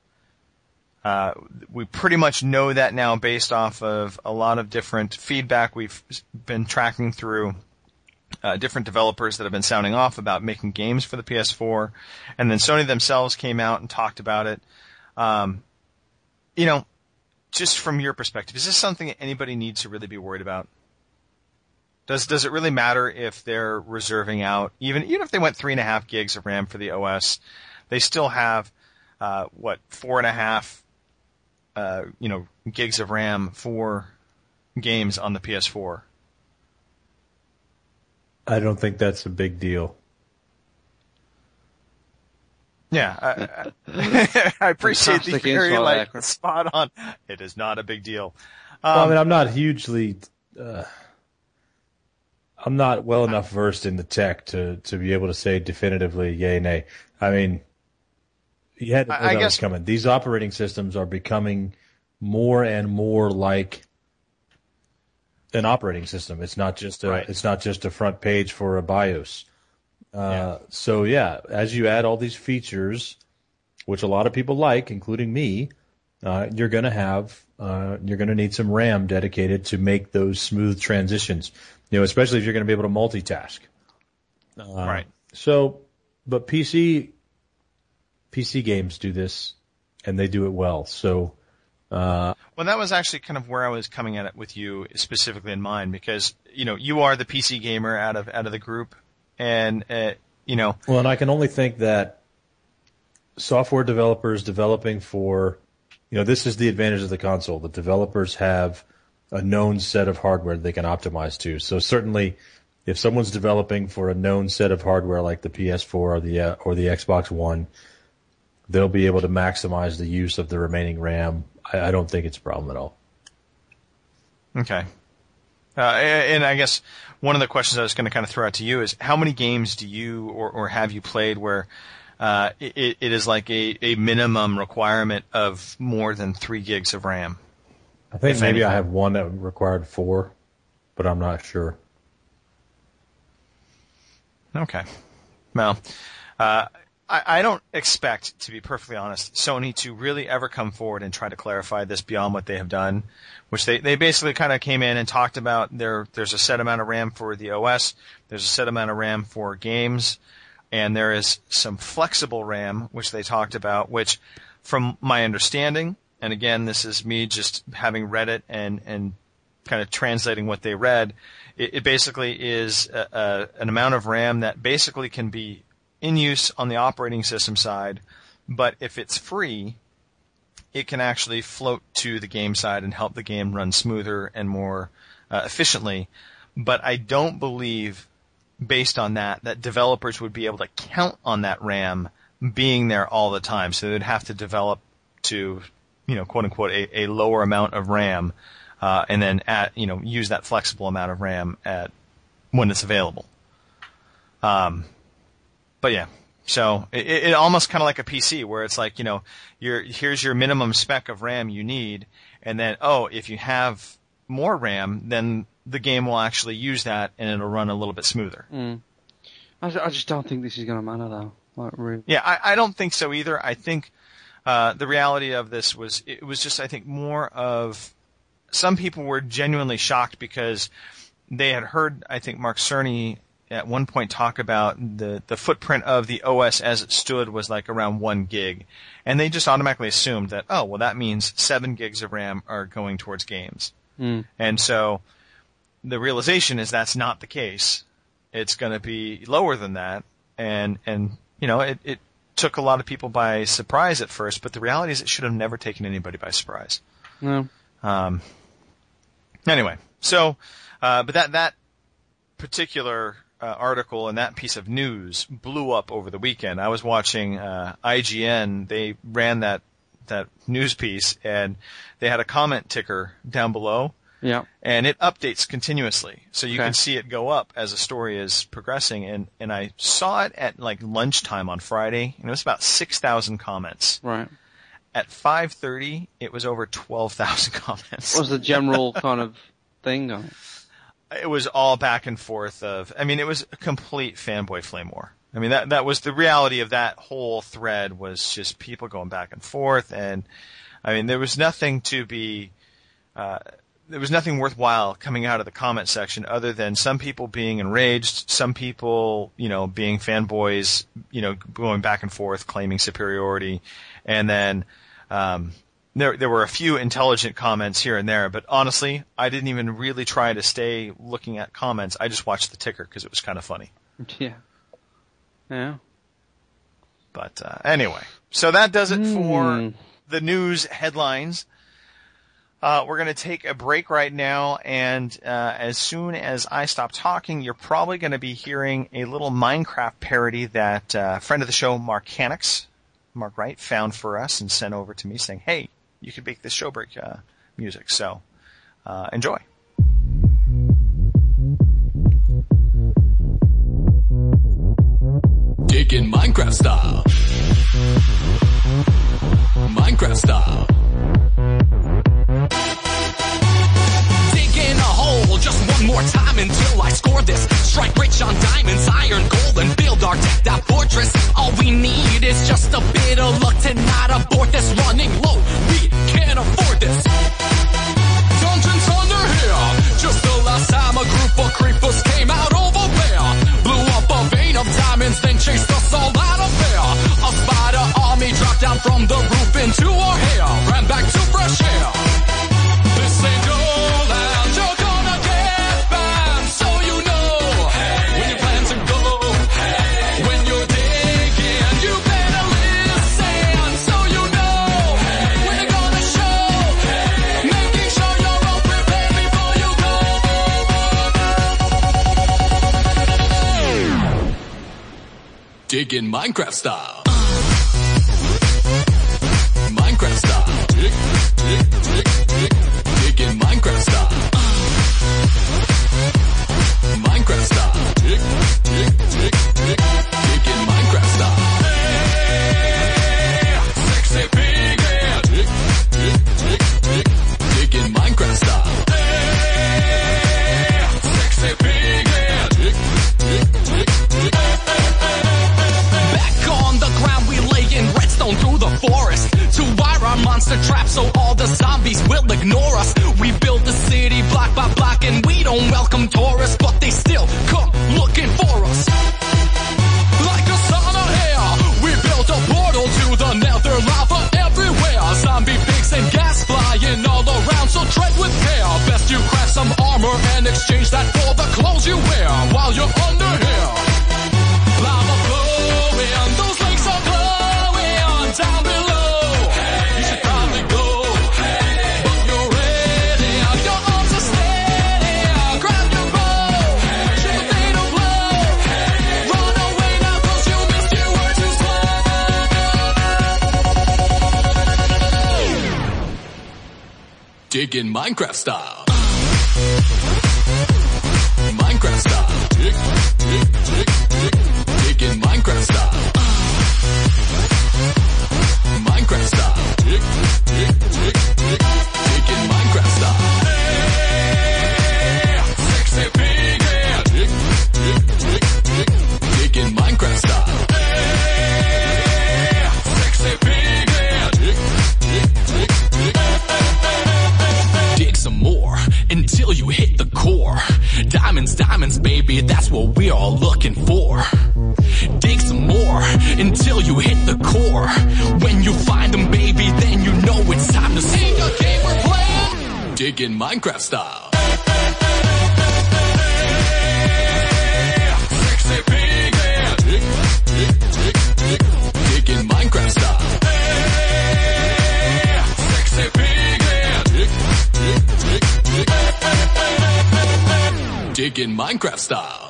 We pretty much know that now based off of a lot of different feedback we've been tracking through different developers that have been sounding off about making games for the PS4. And then Sony themselves came out and talked about it. Just from your perspective, is this something that anybody needs to really be worried about? Does it really matter if they're reserving out, even if they went 3.5 gigs of RAM for the OS, they still have, 4.5 gigs of RAM for games on the PS4. I don't think that's a big deal. Yeah, I appreciate the very spot on. It is not a big deal. I'm not hugely. I'm not well enough versed in the tech to be able to say definitively yay nay. I mean, you had to know that was coming. These operating systems are becoming more and more like an operating system. It's not just a front page for a BIOS. So as you add all these features, which a lot of people like, including me, you're going to need some RAM dedicated to make those smooth transitions. Especially if you're going to be able to multitask. Right. So, but PC games do this, and they do it well. So, well, that was actually kind of where I was coming at it with you specifically in mind, because you are the PC gamer out of the group, and Well, and I can only think that software developers developing for, this is the advantage of the console. The developers have a known set of hardware they can optimize to. So certainly, if someone's developing for a known set of hardware like the PS4 or the Xbox One, they'll be able to maximize the use of the remaining RAM. I don't think it's a problem at all. Okay. And I guess one of the questions I was going to kind of throw out to you is, how many games do you or have you played where it is like a minimum requirement of more than 3 gigs of RAM? I think maybe I have one that required 4, but I'm not sure. Okay. Well, I don't expect, to be perfectly honest, Sony to really ever come forward and try to clarify this beyond what they have done, which they basically kind of came in and talked about there's a set amount of RAM for the OS, there's a set amount of RAM for games, and there is some flexible RAM, which they talked about, which from my understanding, and again, this is me just having read it and kind of translating what they read, it basically is an amount of RAM that basically can be in use on the operating system side, but if it's free, it can actually float to the game side and help the game run smoother and more efficiently. But I don't believe, based on that developers would be able to count on that RAM being there all the time. So they'd have to develop to, quote unquote, a lower amount of RAM, and then use that flexible amount of RAM when it's available. But yeah, so it almost kind of like a PC where it's like, here's your minimum spec of RAM you need, and then, if you have more RAM, then the game will actually use that and it'll run a little bit smoother. I just don't think this is going to matter though. Like, really. Yeah, I don't think so either. I think the reality of this was just, I think, more of some people were genuinely shocked because they had heard, I think, Mark Cerny at one point talk about the footprint of the OS as it stood was like around 1 gig. And they just automatically assumed that, that means 7 gigs of RAM are going towards games. And so the realization is that's not the case. It's going to be lower than that. And it took a lot of people by surprise at first, but the reality is it should have never taken anybody by surprise. No. Anyway, so, but that particular article and that piece of news blew up over the weekend. I was watching IGN. They ran that news piece, and they had a comment ticker down below. Yeah. And it updates continuously. So you can see it go up as the story is progressing. And I saw it at like lunchtime on Friday, and it was about 6,000 comments. Right. At 5:30, it was over 12,000 comments. What was the general kind of thing on it? It was all back and forth it was a complete fanboy flame war. I mean, that was the reality of that whole thread, was just people going back and forth. And I mean, there was nothing worthwhile coming out of the comment section other than some people being enraged, some people, being fanboys, going back and forth, claiming superiority. And then, there were a few intelligent comments here and there, but honestly, I didn't even really try to stay looking at comments. I just watched the ticker because it was kind of funny. Yeah. Yeah. But anyway, so that does it for the news headlines. We're going to take a break right now, and as soon as I stop talking, you're probably going to be hearing a little Minecraft parody that friend of the show, Mark Wright, found for us and sent over to me saying, hey, you could make this show break music. So enjoy. Digging Minecraft style. Minecraft style. Digging a hole just one more time until I score this. Strike rich on diamonds, iron, gold, and build our decked out fortress. All we need is just a bit of luck to not abort this. Running low, we can't afford this. Dungeons under here. Just the last time a group of creepers came out over there. Blew up a vein of diamonds, then chased us all out of there. A spider army dropped down from the roof into our hair. Ran back to fresh air. This ain't your land, you're gonna get banned, so you know. When you plan to go, when you're digging, you better listen, so you know. When they're gonna show, making sure you're all prepared before you go. Digging Minecraft style. Minecraft style. Dig, dig, dig, dig. Digging Minecraft style. down through the forest to wire our monster trap so all the zombies will ignore us. We build the city block by block and we don't welcome tourists, but they still come looking for us. Like a son of hell, we built a portal to the nether, lava everywhere. Zombie pigs and gas flying all around, so tread with care. Best you craft some armor and exchange that for the clothes you wear while you're under here. Lava flowing, those lakes are glowing down below. You should probably go, but you're ready. Your arms are steady, grab your bow, shoot the fatal blow. Run away now 'cause you missed, you were too slow. Dig in Minecraft style. Minecraft style. Dig, dig, dig, dig. Dig in Minecraft style. Minecraft style. Dig, dig, dig, dig. Dig in Minecraft style. Hey, sexy pig. Yeah. Dig, dig, dig, dig. Dig in Minecraft style. Hey, sexy pig. Yeah. Dig, dig, dig, dig. Dig some more until you hit the core. Diamonds, diamonds, baby, that's what we're all looking for. Dig some more until you hit the core. When you find them, baby, then you know it's time to see the game we're playing. Dig in Minecraft style. Sexy pig, yeah. Dig, dig, dig, dig. Dig in Minecraft style. Sexy pig, yeah. Dig, dig, dig, dig. Dig in Minecraft style.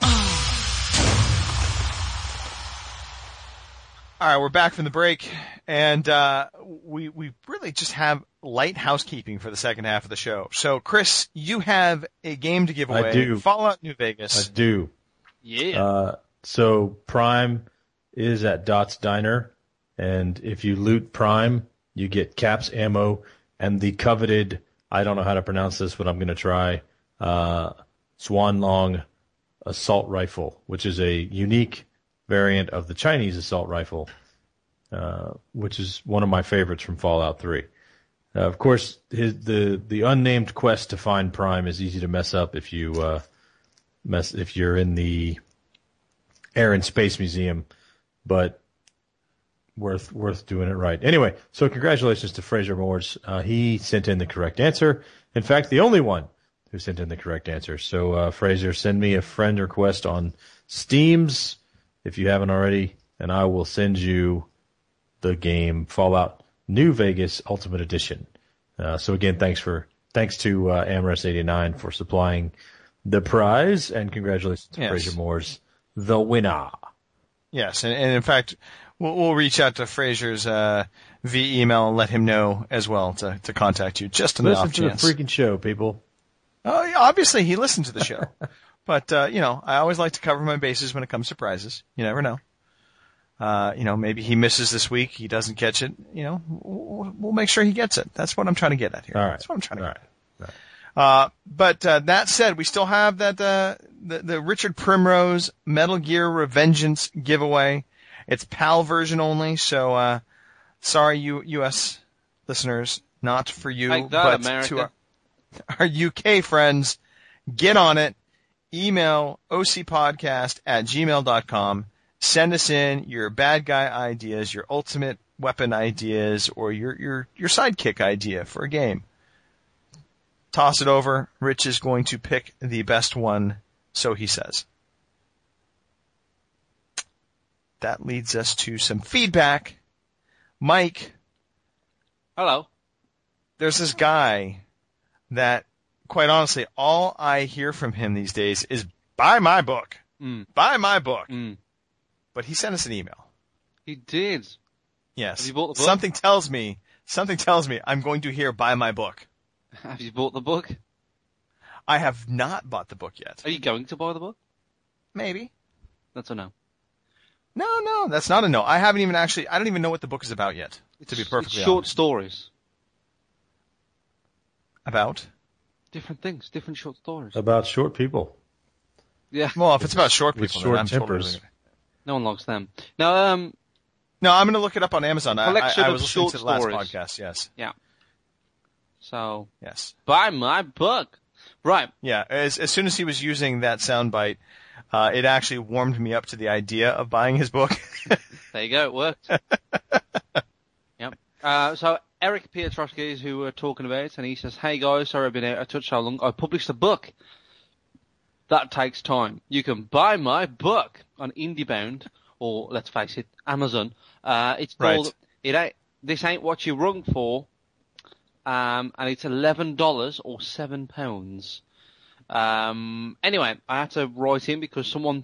All right, we're back from the break, and we really just have light housekeeping for the second half of the show. So, Chris, you have a game to give away. I do. Fallout New Vegas. I do. Yeah. So Prime is at Dot's Diner, and if you loot Prime, you get caps, ammo, and the coveted, I don't know how to pronounce this, but I'm going to try, Swan Long assault rifle, which is a unique variant of the Chinese assault rifle, which is one of my favorites from Fallout 3. Of course, the unnamed quest to find Prime is easy to mess up if you're in the Air and Space Museum, but worth doing it right. Anyway, so congratulations to Fraser Moores. He sent in the correct answer. In fact, the only one who sent in the correct answer. So Fraser, send me a friend request on Steam's, if you haven't already, and I will send you the game Fallout New Vegas Ultimate Edition. So again, thanks to Amorous89 for supplying the prize, and congratulations to Fraser Moores, the winner. Yes, and in fact, we'll reach out to Fraser's via email and let him know as well to contact you just in the off chance. Listen to the freaking show, people. Oh, yeah, obviously he listened to the show. But, I always like to cover my bases when it comes to prizes. You never know. Maybe he misses this week. He doesn't catch it. We'll make sure he gets it. That's what I'm trying to get at here. All right. That's what I'm trying to get at. All right. But that said, we still have that, the Richard Primrose Metal Gear Revengeance giveaway. It's PAL version only. So, sorry, US listeners, not for you, like that, but America. to our UK friends, get on it. Email ocpodcast@gmail.com. Send us in your bad guy ideas, your ultimate weapon ideas, or your sidekick idea for a game. Toss it over. Rich is going to pick the best one, so he says. That leads us to some feedback. Mike. Hello. There's this guy that, quite honestly, all I hear from him these days is, buy my book. Buy my book. But he sent us an email. He did. Yes. Have you bought the book? Something tells me I'm going to hear buy my book. Have you bought the book? I have not bought the book yet. Are you going to buy the book? Maybe. That's a no. No, that's not a no. I don't even know what the book is about yet, to be perfectly it's short honest. stories. About? Different things, different short stories. About short people. Yeah. Well, if it's about short With people, short then I'm tempers. totally... No one likes them. Now, No, I'm going to look it up on Amazon. I Collection was of listening short to the last stories. podcast, yes. Yeah. So, Yes. buy my book. Right. Yeah, as soon as he was using that soundbite, it actually warmed me up to the idea of buying his book. There you go, it worked. Yep. So Eric Piotrowski is who we're talking about, and he says, "Hey guys, sorry I've been out of touch so long. I published a book. That takes time. You can buy my book on IndieBound, or let's face it, Amazon. It's called This Ain't What You Rung For, and it's $11 or £7. Anyway, I had to write in because someone,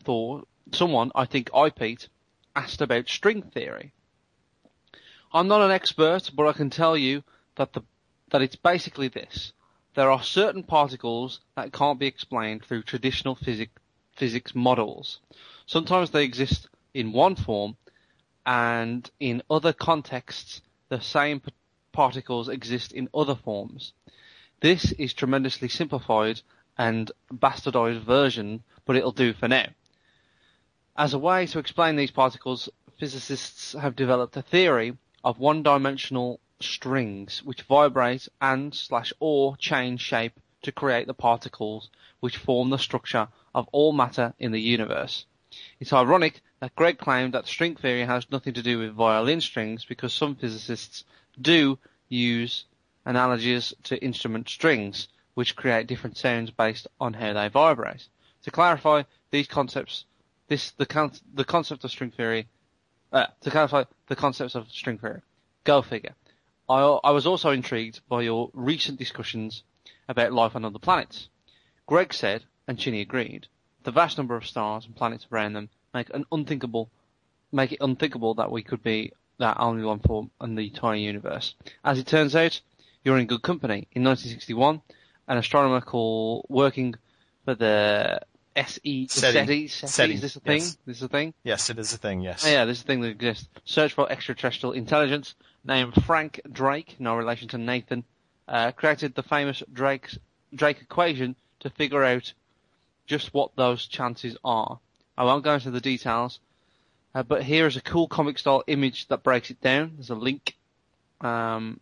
Pete, asked about string theory. I'm not an expert, but I can tell you that it's basically this. There are certain particles that can't be explained through traditional physics models. Sometimes they exist in one form, and in other contexts, the same particles exist in other forms. This is tremendously simplified and bastardized version, but it'll do for now. As a way to explain these particles, physicists have developed a theory of one-dimensional strings which vibrate and/or change shape to create the particles which form the structure of all matter in the universe. It's ironic that Greg claimed that string theory has nothing to do with violin strings because some physicists do use analogies to instrument strings, which create different sounds based on how they vibrate. To clarify these concepts, the concept of string theory. To clarify the concepts of string theory. Go figure. I was also intrigued by your recent discussions about life on other planets. Greg said, and Chinny agreed, the vast number of stars and planets around them make it unthinkable that we could be that only one form in the entire universe. As it turns out, you're in good company. In 1961, an astronomer working for the SETI. Is this a thing? Yes. This is a thing? Yes, it is a thing, yes. Oh, yeah, this is a thing that exists. Search for extraterrestrial intelligence, named Frank Drake, no relation to Nathan, created the famous Drake equation to figure out just what those chances are. I won't go into the details, but here is a cool comic-style image that breaks it down. There's a link in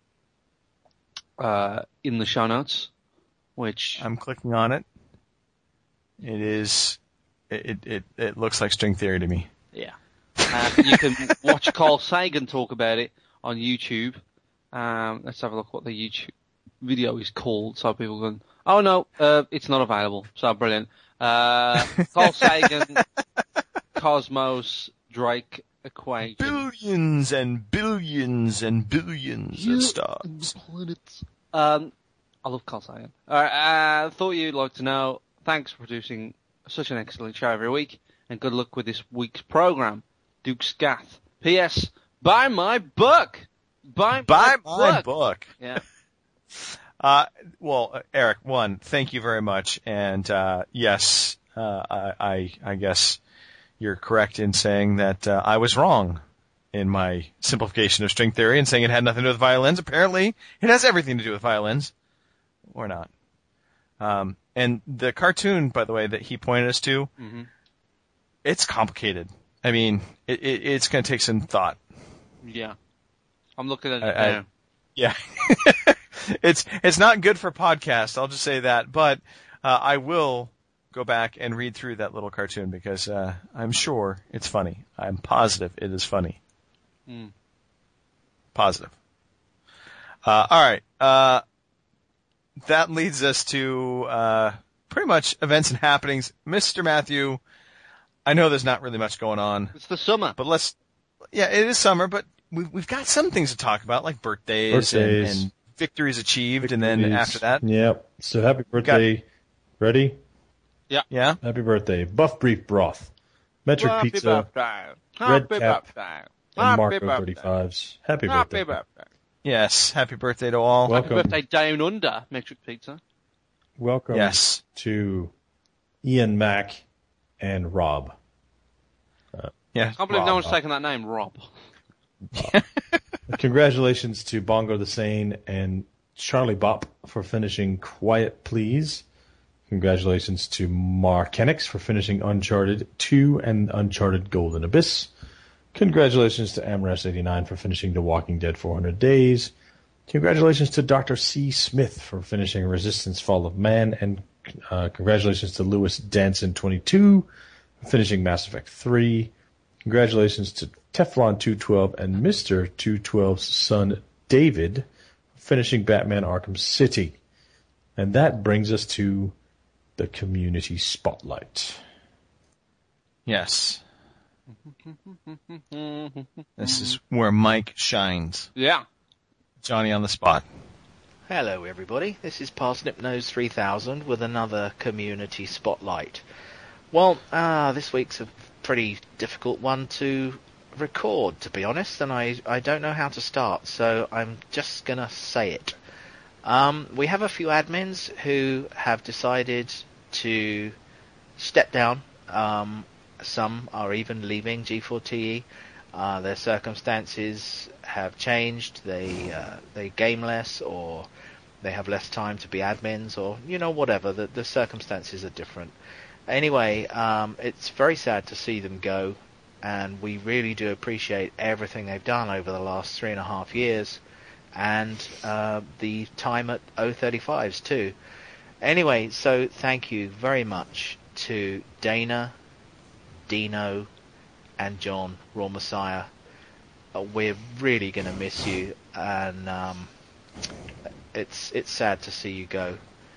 the show notes, which... I'm clicking on it. It looks like string theory to me. Yeah. You can watch Carl Sagan talk about it on YouTube. Let's have a look what the YouTube video is called, so people can... Oh no, it's not available. So brilliant. Carl Sagan, Cosmos, Drake equation. Billions and billions and billions of stars. I love Carl Sagan. Alright, thought you'd like to know. Thanks for producing such an excellent show every week, and good luck with this week's program. Duke Scath. P.S. Buy my book! Buy my book! Yeah. Well, Eric, thank you very much, and yes, I guess you're correct in saying that I was wrong in my simplification of string theory and saying it had nothing to do with violins. Apparently, it has everything to do with violins. Or not. And the cartoon, by the way, that he pointed us to, it's complicated. I mean, it's going to take some thought. Yeah. I'm looking at it now. Yeah. It's not good for podcast, I'll just say that. But I will go back and read through that little cartoon because I'm sure it's funny. I'm positive it is funny. Positive. All right. That leads us to pretty much events and happenings. Mr. Matthew, I know there's not really much going on. It's the summer. But it is summer, but we've got some things to talk about, like birthdays. And victories achieved, and then after that. Yep. So happy birthday. Ready? Yeah. Yeah. Happy birthday. Buff Brief Broth. Metric Happy Pizza. Birthday. Red Happy Cap. birthday. And Marco Happy 35s. Happy Happy birthday. birthday. Yes. Happy birthday to all. Welcome. Happy birthday down under, Metric Pizza. Welcome to Ian Mack and Rob. Yeah. I can't believe no one's taken that name, Rob. Congratulations to Bongo the Sane and Charlie Bop for finishing Quiet Please. Congratulations to Mark Kenix for finishing Uncharted 2 and Uncharted Golden Abyss. Congratulations to Amras89 for finishing The Walking Dead 400 Days. Congratulations to Dr. C. Smith for finishing Resistance Fall of Man. And congratulations to Lewis Danson 22 for finishing Mass Effect 3. Congratulations to Teflon 212 and Mr. 212's son David for finishing Batman Arkham City. And that brings us to the Community Spotlight. Yes. This is where Mike shines. Yeah. Johnny on the spot. Hello everybody, this is Parsnip Nose 3000 with another Community Spotlight. Well, this week's a pretty difficult one to record, to be honest, and I don't know how to start, so I'm just gonna say it. We have a few admins who have decided to step down. Some are even leaving G4TE. Their circumstances have changed. They game less, or they have less time to be admins, or whatever. The circumstances are different. Anyway, it's very sad to see them go, and we really do appreciate everything they've done over the last 3.5 years, and the time at 035s too. Anyway, so thank you very much to Dana, Dino, and John, Raw Messiah. We're really going to miss you, and it's sad to see you go.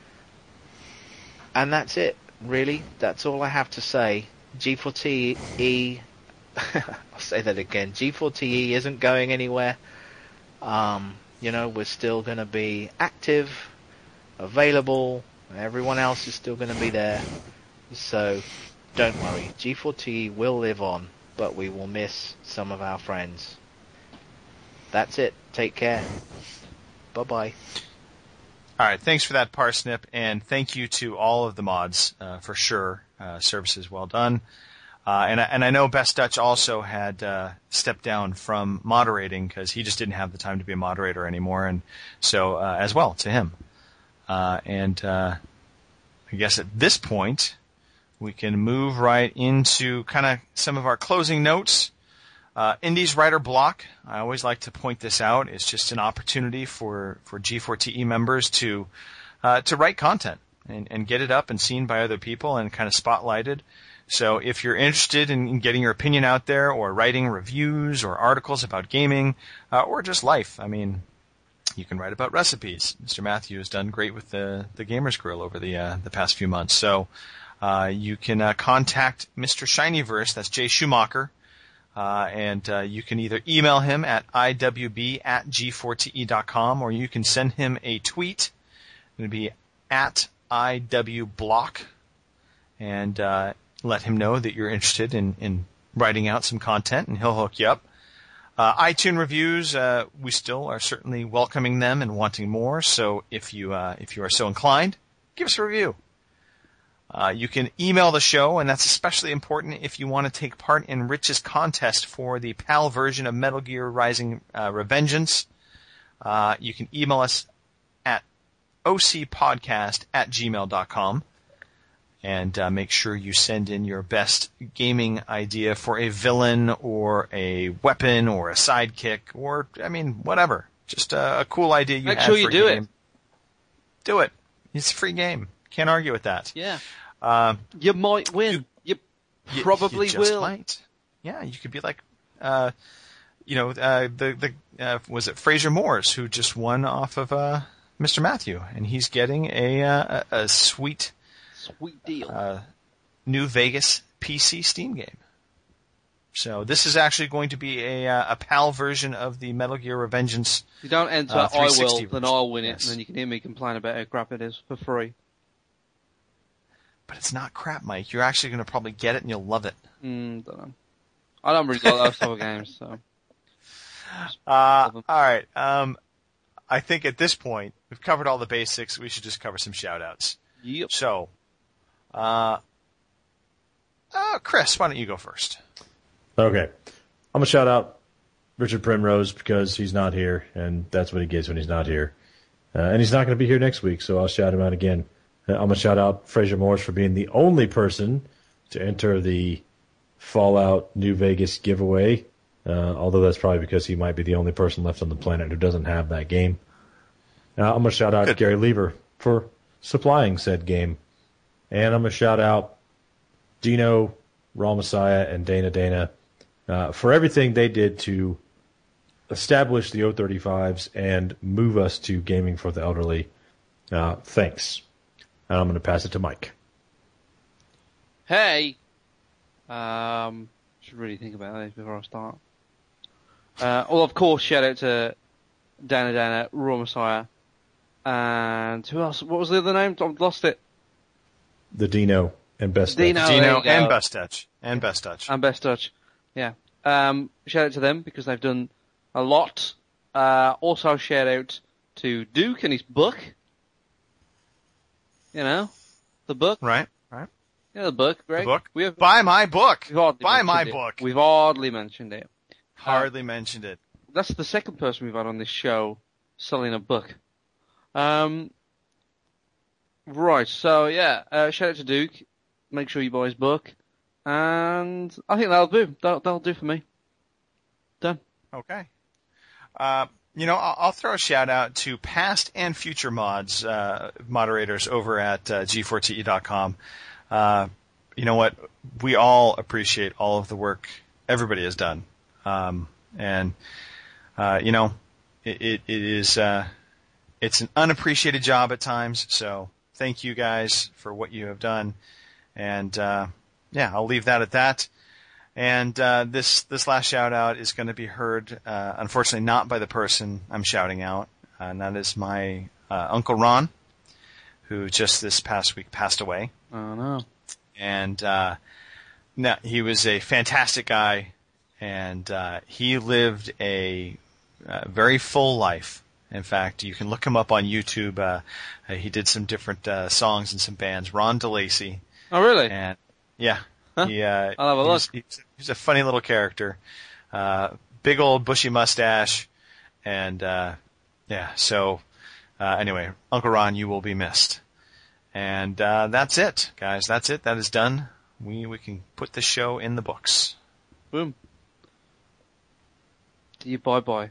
And that's it, really. That's all I have to say. G4TE, I'll say that again, G4TE isn't going anywhere. We're still going to be active, available, everyone else is still going to be there. So don't worry, G4TE will live on, but we will miss some of our friends. That's it. Take care. Bye-bye. All right, thanks for that, Parsnip, and thank you to all of the mods, for sure. Services well done. And I know Best Dutch also had stepped down from moderating because he just didn't have the time to be a moderator anymore, and so as well to him. And I guess at this point we can move right into kind of some of our closing notes. Indies Writer Block, I always like to point this out. It's just an opportunity for G4TE members to write content and get it up and seen by other people and kind of spotlighted. So if you're interested in getting your opinion out there, or writing reviews or articles about gaming, or just life, I mean, you can write about recipes. Mr. Matthew has done great with the Gamers Grill over the past few months. So you can contact Mr. Shinyverse, that's Jay Schumacher, and you can either email him at iwb@g4te.com, or you can send him a tweet. It would be at iwblock, and let him know that you're interested in writing out some content, and he'll hook you up. iTunes reviews, we still are certainly welcoming them and wanting more. So if you are so inclined, give us a review. You can email the show, and that's especially important if you want to take part in Rich's contest for the PAL version of Metal Gear Rising Revengeance. You can email us at ocpodcast@gmail.com, and make sure you send in your best gaming idea for a villain or a weapon or a sidekick, or, I mean, whatever. Just a cool idea you have for a game. Make sure you do it. Do it. It's a free game. Can't argue with that. Yeah. You might win. You probably just will. Might. Yeah, you could be like, was it Fraser Moores who just won off of Mr. Matthew, and he's getting a sweet deal. New Vegas PC Steam game. So this is actually going to be a PAL version of the Metal Gear Revengeance. If you don't enter I will, then I'll win it, yes. And then you can hear me complain about how crap it is for free. But it's not crap, Mike. You're actually going to probably get it and you'll love it. Don't know. I don't really like those type of games, so. All right. I think at this point, we've covered all the basics. We should just cover some shout-outs. Yep. So, Chris, why don't you go first? Okay. I'm going to shout out Richard Primrose because he's not here, and that's what he gets when he's not here. And he's not going to be here next week, so I'll shout him out again. I'm going to shout out Fraser Morris for being the only person to enter the Fallout New Vegas giveaway although that's probably because he might be the only person left on the planet who doesn't have that game. I'm going to shout out Gary Lever for supplying said game. And I'm going to shout out Dino, Raw Messiah, and Dana for everything they did to establish the O35s and move us to gaming for the elderly. Thanks. And I'm going to pass it to Mike. Hey! Should really think about this before I start. Well, of course, shout out to Dana, Raw Messiah, and who else? What was the other name? I've lost it. The Dino and Best Dino, Touch. Dino there you go. and Best Touch. And Best Touch. And Best Touch. Yeah. Shout out to them because they've done a lot. Also shout out to Duke and his book. You know? The book. Right. Yeah, the book, Greg. The book? We have Buy my book. we've hardly Buy my mentioned it. book. We've hardly mentioned it. Hardly mentioned it. That's the second person we've had on this show selling a book. Right, so yeah, shout out to Duke. Make sure you buy his book. And I think that'll do. That'll do for me. Done. Okay. I'll throw a shout out to past and future moderators over at G4TE.com. You know what? We all appreciate all of the work everybody has done. It is, it's an unappreciated job at times. So thank you guys for what you have done. And, I'll leave that at that. And, this last shout out is going to be heard, unfortunately not by the person I'm shouting out. And that is my, Uncle Ron, who just this past week passed away. Oh no. And, he was a fantastic guy. And he lived a very full life. In fact, you can look him up on YouTube. He did some different songs and some bands. Ron DeLacy. Oh really? And yeah, Huh? I'll have a look. He's a funny little character. Big old bushy mustache, and So anyway, Uncle Ron, you will be missed. And that's it, guys. That's it. That is done. We can put the show in the books. Boom. See you. Bye. Bye.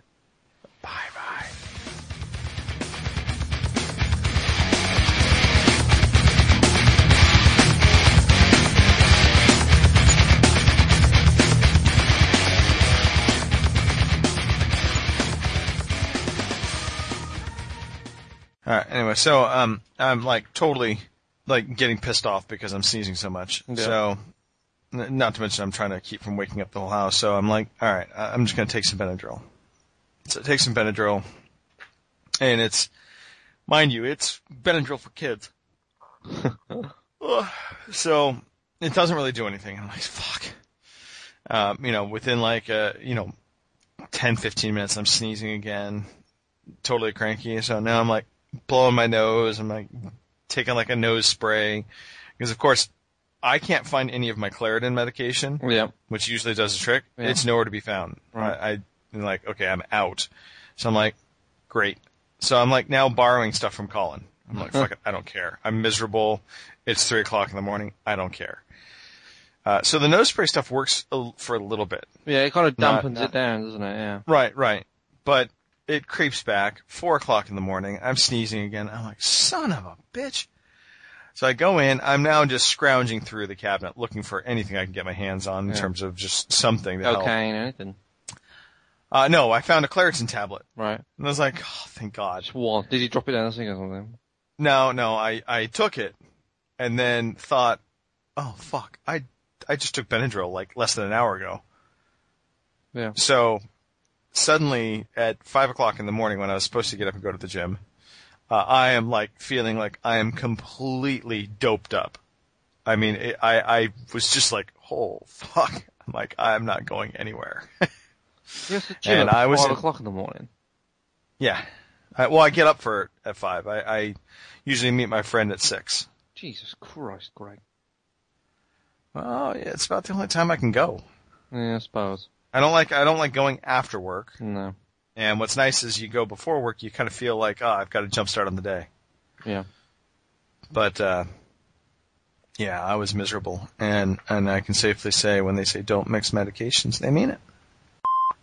All right. Anyway, so I'm like totally like getting pissed off because I'm sneezing so much. Yeah. So, not to mention I'm trying to keep from waking up the whole house. So I'm like, all right, I'm just gonna take some Benadryl. So take some Benadryl, and it's, mind you, it's Benadryl for kids. So it doesn't really do anything. I'm like, fuck. Within like 10, 15 minutes, I'm sneezing again, totally cranky. So now I'm like blowing my nose. I'm like taking like a nose spray because, of course, I can't find any of my Claritin medication, Yeah. which usually does the trick. Yeah. It's nowhere to be found. Right. I'm like, okay, I'm out. So I'm like, great. So I'm like now borrowing stuff from Colin. I'm like, fuck it, I don't care. I'm miserable. It's 3:00 in the morning. I don't care. So the nose spray stuff works for a little bit. Yeah, it kind of dampens it down, doesn't it? Yeah. Right. But it creeps back. 4:00 in the morning. I'm sneezing again. I'm like, son of a bitch. So I go in. I'm now just scrounging through the cabinet looking for anything I can get my hands on in terms of just something to help. Cocaine, anything. No, I found a Claritin tablet. Right. And I was like, oh, thank God. Just one. Did you drop it down the sink or something? No, I took it and then thought, oh, fuck. I just took Benadryl like less than an hour ago. Yeah. So suddenly at 5:00 in the morning when I was supposed to get up and go to the gym, I am like feeling like I am completely doped up. I mean, I was just like, oh, fuck. I'm like, I'm not going anywhere. You have to gym And at I was 5:00 in the morning. Yeah. I get up at 5. I usually meet my friend at 6. Jesus Christ, Greg. Well, yeah, it's about the only time I can go. Yeah, I suppose. I don't like going after work. No. And what's nice is you go before work, you kind of feel like, I've got a jump start on the day. Yeah. But, yeah, I was miserable. And I can safely say when they say don't mix medications, they mean it.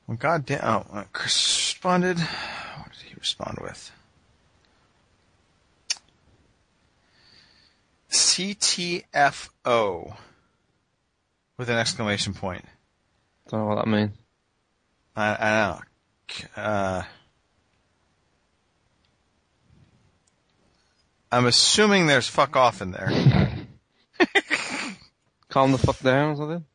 Well, goddamn. Oh, Chris responded. What did he respond with? CTFO with an exclamation point. Don't know what that means. I don't know. I'm assuming there's fuck off in there. Calm the fuck down or something?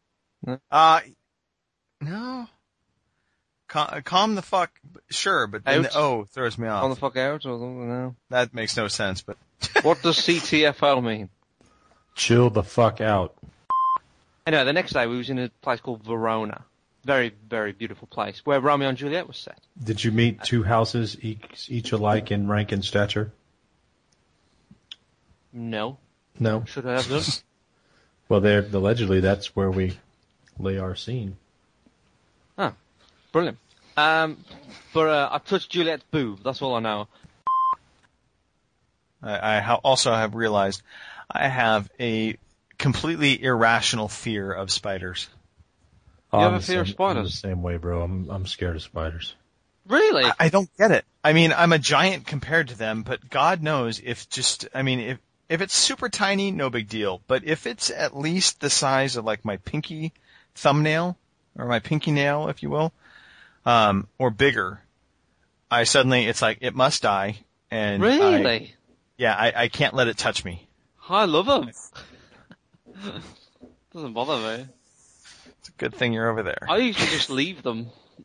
No. Calm the fuck, sure, but then the O throws me off. Calm the fuck out or something? No. That makes no sense, but. What does CTFO mean? Chill the fuck out. Anyway, the next day we was in a place called Verona. Very, very beautiful place, where Romeo and Juliet was set. Did you meet two houses, each alike in rank and stature? No. No. Should I have done? Well, allegedly that's where we lay our scene. Oh, brilliant. But I touched Juliet's boob, that's all I know. I also have realized I have a completely irrational fear of spiders. You have a fear of spiders? I'm the same way, bro. I'm scared of spiders. Really? I don't get it. I mean, I'm a giant compared to them, but God knows if it's super tiny, no big deal. But if it's at least the size of like my pinky thumbnail, or my pinky nail, if you will, or bigger, it's like, it must die. And really? I can't let it touch me. I love them. Doesn't bother me. It's a good thing you're over there. I usually just leave them.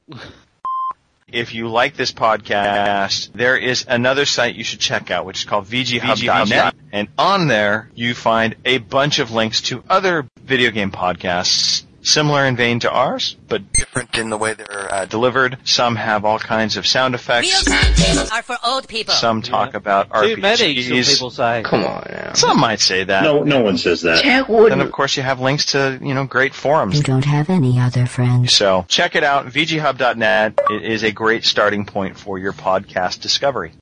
If you like this podcast, there is another site you should check out, which is called VGHub.net. And on there, you find a bunch of links to other video game podcasts, similar in vein to ours, but different in the way they're delivered. Some have all kinds of sound effects. Wheel are for old people. Some talk about RPGs. Too many, some people say. Come on now. Some might say that. No one says that. Then, of course, you have links to, great forums. You don't have any other friends. So check it out, VGHub.net. It is a great starting point for your podcast discovery.